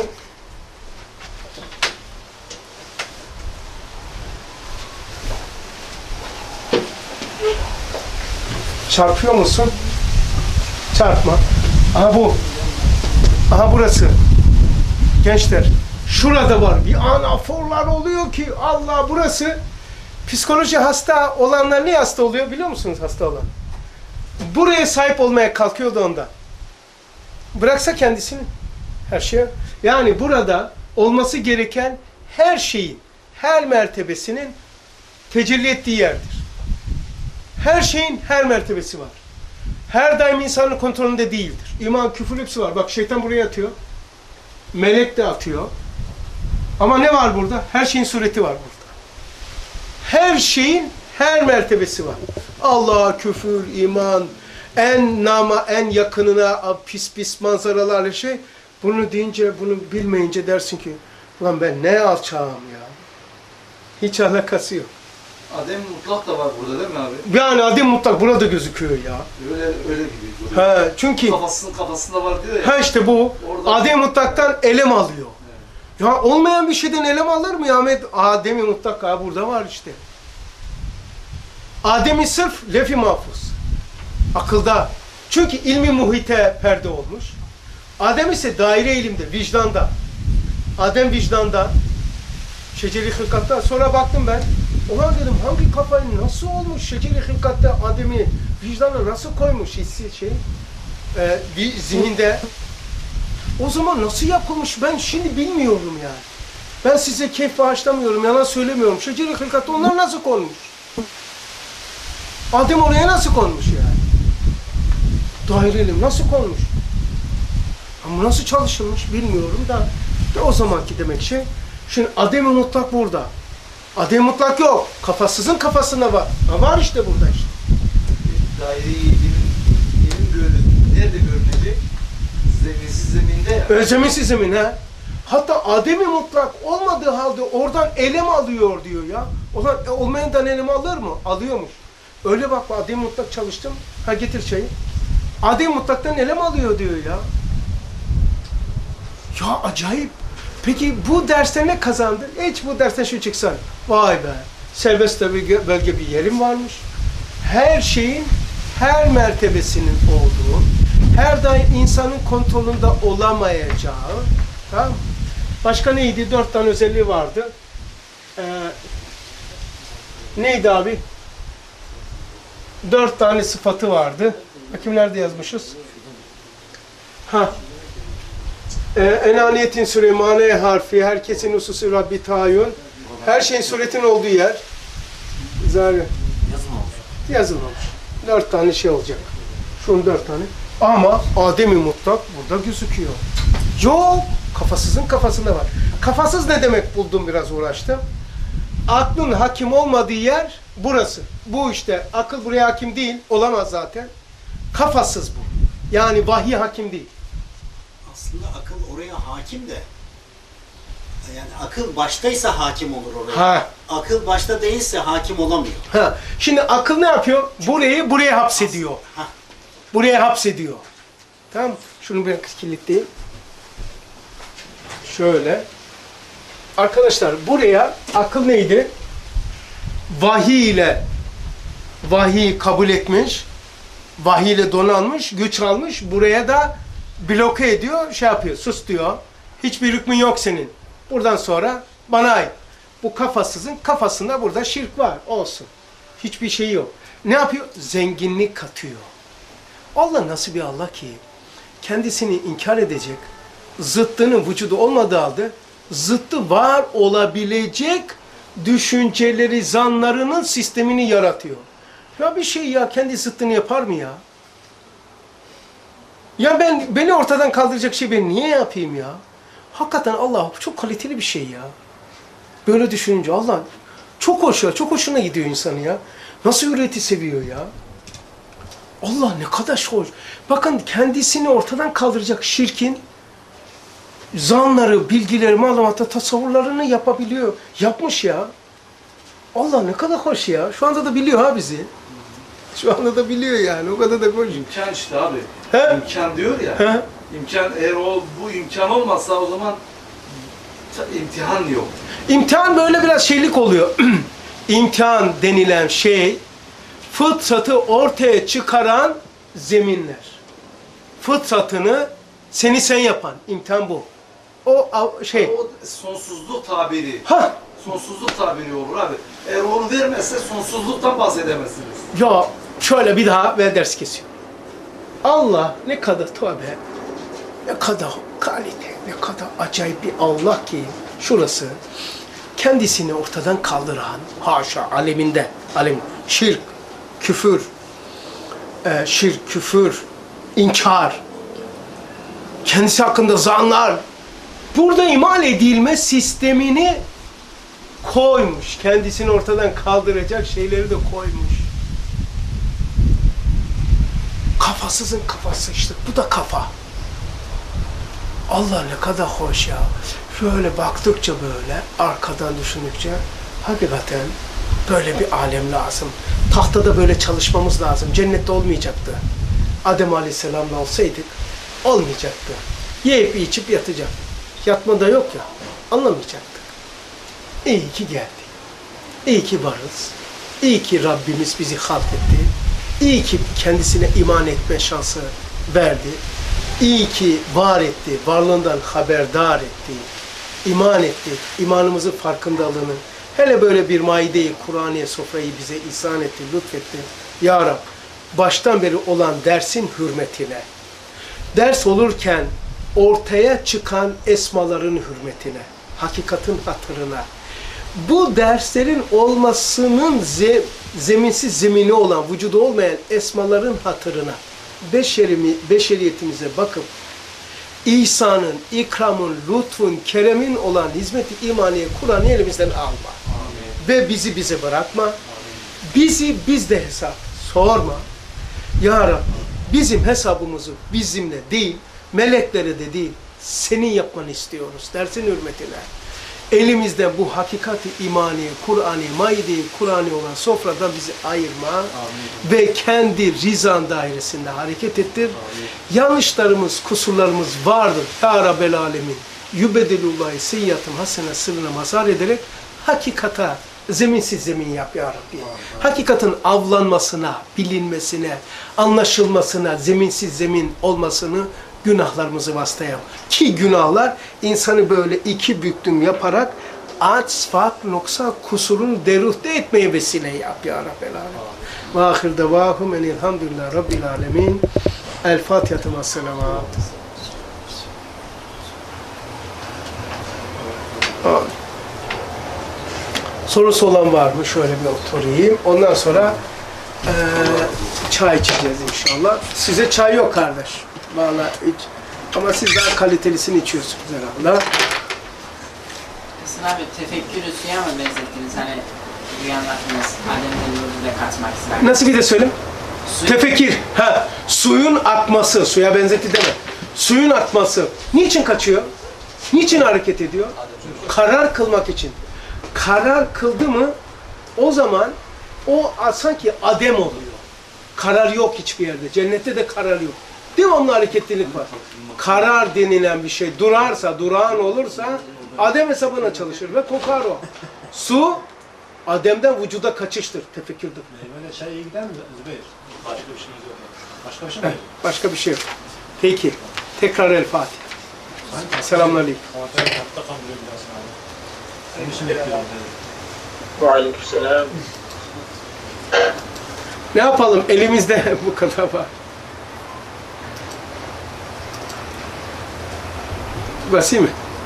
Çarpıyor musun? Çarpma. Aha bu. Aha burası. Gençler, şurada var. Bir anaforlar oluyor ki Allah, burası. Psikoloji hasta olanlar niye hasta oluyor biliyor musunuz hasta olan? Buraya sahip olmaya kalkıyordu onda. Bıraksa kendisini her şeye. Yani burada olması gereken her şeyin, her mertebesinin tecelli ettiği yerdir. Her şeyin her mertebesi var. Her daim insanın kontrolünde değildir. İman, küfür hepsi var. Bak şeytan buraya atıyor. Melek de atıyor. Ama ne var burada? Her şeyin sureti var burada. Her şeyin her mertebesi var. Allah, küfür, iman, en yakınına pis manzaralarla şey. Bunu deyince, bunu bilmeyince dersin ki ulan ben ne alçağım ya. Hiç alakası yok. Adem mutlak da var burada değil mi abi? Yani adem mutlak burada gözüküyor ya. Öyle gibi duruyor. He, çünkü Kafasında var diyor ya. işte bu Orada... adem mutlaktan elem alıyor. Evet. Ya olmayan bir şeyden elem alır mı ya Ahmet? Adem-i mutlak burada var işte. Adem-i sırf lef-i mahfuz. Akılda. Çünkü ilmi muhite perde olmuş. Adem ise daire ilimde, vicdanda. Adem vicdanda. Şeceri hılkatta. Sonra baktım ben. Ulan dedim hangi kafayı nasıl olmuş? Şeceri hılkatta Adem'i vicdana nasıl koymuş hissi zihinde. O zaman nasıl yapılmış ben şimdi bilmiyorum yani. Ben size keyif bağışlamıyorum, yalan söylemiyorum. Şeceri hılkatta onlar nasıl konmuş? Adem oraya nasıl konmuş yani? Daireli nasıl konmuş? Ama nasıl çalışılmış bilmiyorum da. O zamanki demek şey. Şimdi Adem-i mutlak burada. Adem-i mutlak yok. Kafasızın kafasında var. Ha, var işte burada işte. Daire-i ilim böyle nerede görünecek? Zeminsiz zeminde ya. Zeminsiz zemin ha. Hatta Adem-i mutlak olmadığı halde oradan elem alıyor diyor ya. O zaman olmayandan elem alır mı? Alıyormuş. Öyle bak Adem-i mutlak çalıştım. Ha getir çayı. Adem-i mutlaktan elem alıyor diyor ya. Ya acayip. Peki bu derste ne kazandın? Hiç bu dersten şu çıksan. Vay be. serbest bölge bir yerim varmış. Her şeyin, her mertebesinin olduğu, her daim insanın kontrolünde olamayacağı, tamam mı? Başka neydi? 4 tane özelliği vardı. Neydi abi? 4 tane sıfatı vardı. Bakayım nerede yazmışız? Ha. Enaniyetin Süleymaniye harfi, herkesin hususi Rabbi tayyun, her şeyin suretin olduğu yer. Yazılmamış. Yazılmamış. 4 tane şey olacak. Şunun 4 tane. Ama Adem-i Mutlak burada gözüküyor. Yok. Kafasızın kafasında var. Kafasız ne demek buldum, biraz uğraştım. Aklın hakim olmadığı yer burası. Bu işte. Akıl buraya hakim değil. Olamaz zaten. Kafasız bu. Yani vahiy hakim değil. Aslında akıl oraya hakim de. Yani akıl baştaysa hakim olur oraya. Ha. Akıl başta değilse hakim olamıyor. Ha. Şimdi akıl ne yapıyor? Buraya hapsediyor. Ha. Buraya hapsediyor. Tamam mı? Şunu bir kilitleyeyim. Şöyle. Arkadaşlar buraya akıl neydi? Vahiy ile vahiy kabul etmiş. Vahiy ile donanmış, güç almış. Buraya da bloke ediyor, şey yapıyor, sus diyor. Hiçbir hükmün yok senin. Buradan sonra bana ait. Bu kafasızın kafasında burada şirk var. Olsun. Hiçbir şey yok. Ne yapıyor? Zenginlik katıyor. Allah nasıl bir Allah ki kendisini inkar edecek, zıttının vücudu olmadığı halde zıttı var olabilecek düşünceleri, zanlarının sistemini yaratıyor. Ya bir şey ya kendi zıttını yapar mı ya? Ya beni ortadan kaldıracak şey ben niye yapayım ya? Hakikaten Allah çok kaliteli bir şey ya. Böyle düşününce Allah çok hoş ya, çok hoşuna gidiyor insanı ya. Nasıl hürriyeti seviyor ya? Allah ne kadar hoş. Bakın kendisini ortadan kaldıracak şirkin zanları, bilgileri, malumatı, tasavvurlarını yapabiliyor. Yapmış ya. Allah ne kadar hoş ya. Şu anda da biliyor ha bizi. Şu anda da biliyor yani. O kadar da hoş. İmkan işte abi. He? İmkan diyor ya. He? İmkan, eğer bu imkan olmazsa o zaman imtihan yok. İmtihan böyle biraz şeylik oluyor. İmtihan denilen şey fıtratı ortaya çıkaran zeminler. Fıtratını sen yapan imtihan bu. O şey. O sonsuzluk tabiri. Ha. Sonsuzluk tabiri olur abi. Eğer onu vermezse sonsuzluktan bahsedemezsiniz. Ya şöyle bir daha ben ders kesiyorum. Allah ne kadar tövbe, ne kadar kalite, ne kadar acayip bir Allah ki şurası kendisini ortadan kaldıran, haşa aleminde, şirk, küfür, inkar, kendisi hakkında zanlar, burada imal edilme sistemini koymuş. Kendisini ortadan kaldıracak şeyleri de koymuş. Kafasızın kafası işte. Bu da kafa. Allah ne kadar hoş ya. Şöyle baktıkça böyle, arkadan düşündükçe hakikaten böyle bir alem lazım. Tahtada böyle çalışmamız lazım. Cennette olmayacaktı. Adem Aleyhisselam'la olsaydık olmayacaktı. Yiyip içip yatacak. Yatma da yok ya. Anlamayacaktık. İyi ki geldi. İyi ki varız. İyi ki Rabbimiz bizi halk etti. İyi ki kendisine iman etme şansı verdi. İyi ki var etti, varlığından haberdar etti. İman ettik, imanımızın farkındalığını, hele böyle bir maide-i Kur'aniye sofrayı bize ihsan etti, lütfetti. Ya Rab, baştan beri olan dersin hürmetine, ders olurken ortaya çıkan esmaların hürmetine, hakikatin hatırına, bu derslerin olmasının zeminsiz zemini olan, vücudu olmayan esmaların hatırına, beşeriyetimize bakıp, İhsan'ın, ikramın, lütfun, keremin olan hizmet-i imaniye, Kur'an'ı elimizden alma. Amin. Ve bizi bize bırakma. Amin. Bizi bizde hesap sorma. Ya Rabbi, bizim hesabımızı bizimle değil, meleklere de değil, senin yapmanı istiyoruz dersin hürmetine. Elimizden bu hakikati imani, Kur'an'ı, maide-i Kur'an'ı olan sofradan bizi ayırma. Amin. Ve kendi rizan dairesinde hareket ettir. Amin. Yanlışlarımız, kusurlarımız vardır. Ya Rabbel Alemin. Yübedilullahi seyyiatım hasene sırrına mazhar ederek hakikata zeminsiz zemin yap ya Rabbi. Hakikatin avlanmasına, bilinmesine, anlaşılmasına, zeminsiz zemin olmasını günahlarımızı vasıta yap. Ki günahlar insanı böyle iki büklüm yaparak aç, fark, noksa, kusurunu deruhte etmeye vesile yap ya Rabbel Alemin. Ve ahir devahum enilhamdülillah Rabbil Alemin. El Fatiha'tı ve selamat. Sorusu olan var mı? Şöyle bir oturayım. Ondan sonra çay içeceğiz inşallah. Size çay yok kardeş. Vallahi hiç. Ama siz daha kalitelisini içiyorsunuz herhalde. Hasan abi tefekkürü suya mı benzettiniz? Hani rüyanlatınız, Adem'in yoluyla katmak ister. Nasıl bir de söyleyeyim? Su- Tefekkür. Ha, suyun akması. Suya benzetti deme. Suyun akması. Niçin kaçıyor? Niçin hareket ediyor? Karar kılmak için. Karar kıldı mı o zaman o sanki adem oluyor. Karar yok hiçbir yerde. Cennette de karar yok. Devamlı hareketlilik var. Karar denilen bir şey durarsa, durağan olursa adem hesabına çalışır ve kokar o. Su ademden vücuda kaçıştır, tefekkürdür. Böyle çay iyi gider mi Zübeyir? Başka bir şey yok. Başka bir şey mi? Başka bir şey yok. Peki. Tekrar El Fatiha. Selamünaleyküm. Hatta kan buluyor biraz abi. Senin için bekliyorum. Ve aleykümselam. Ne yapalım? Elimizde bu kadar var. Basayım mı?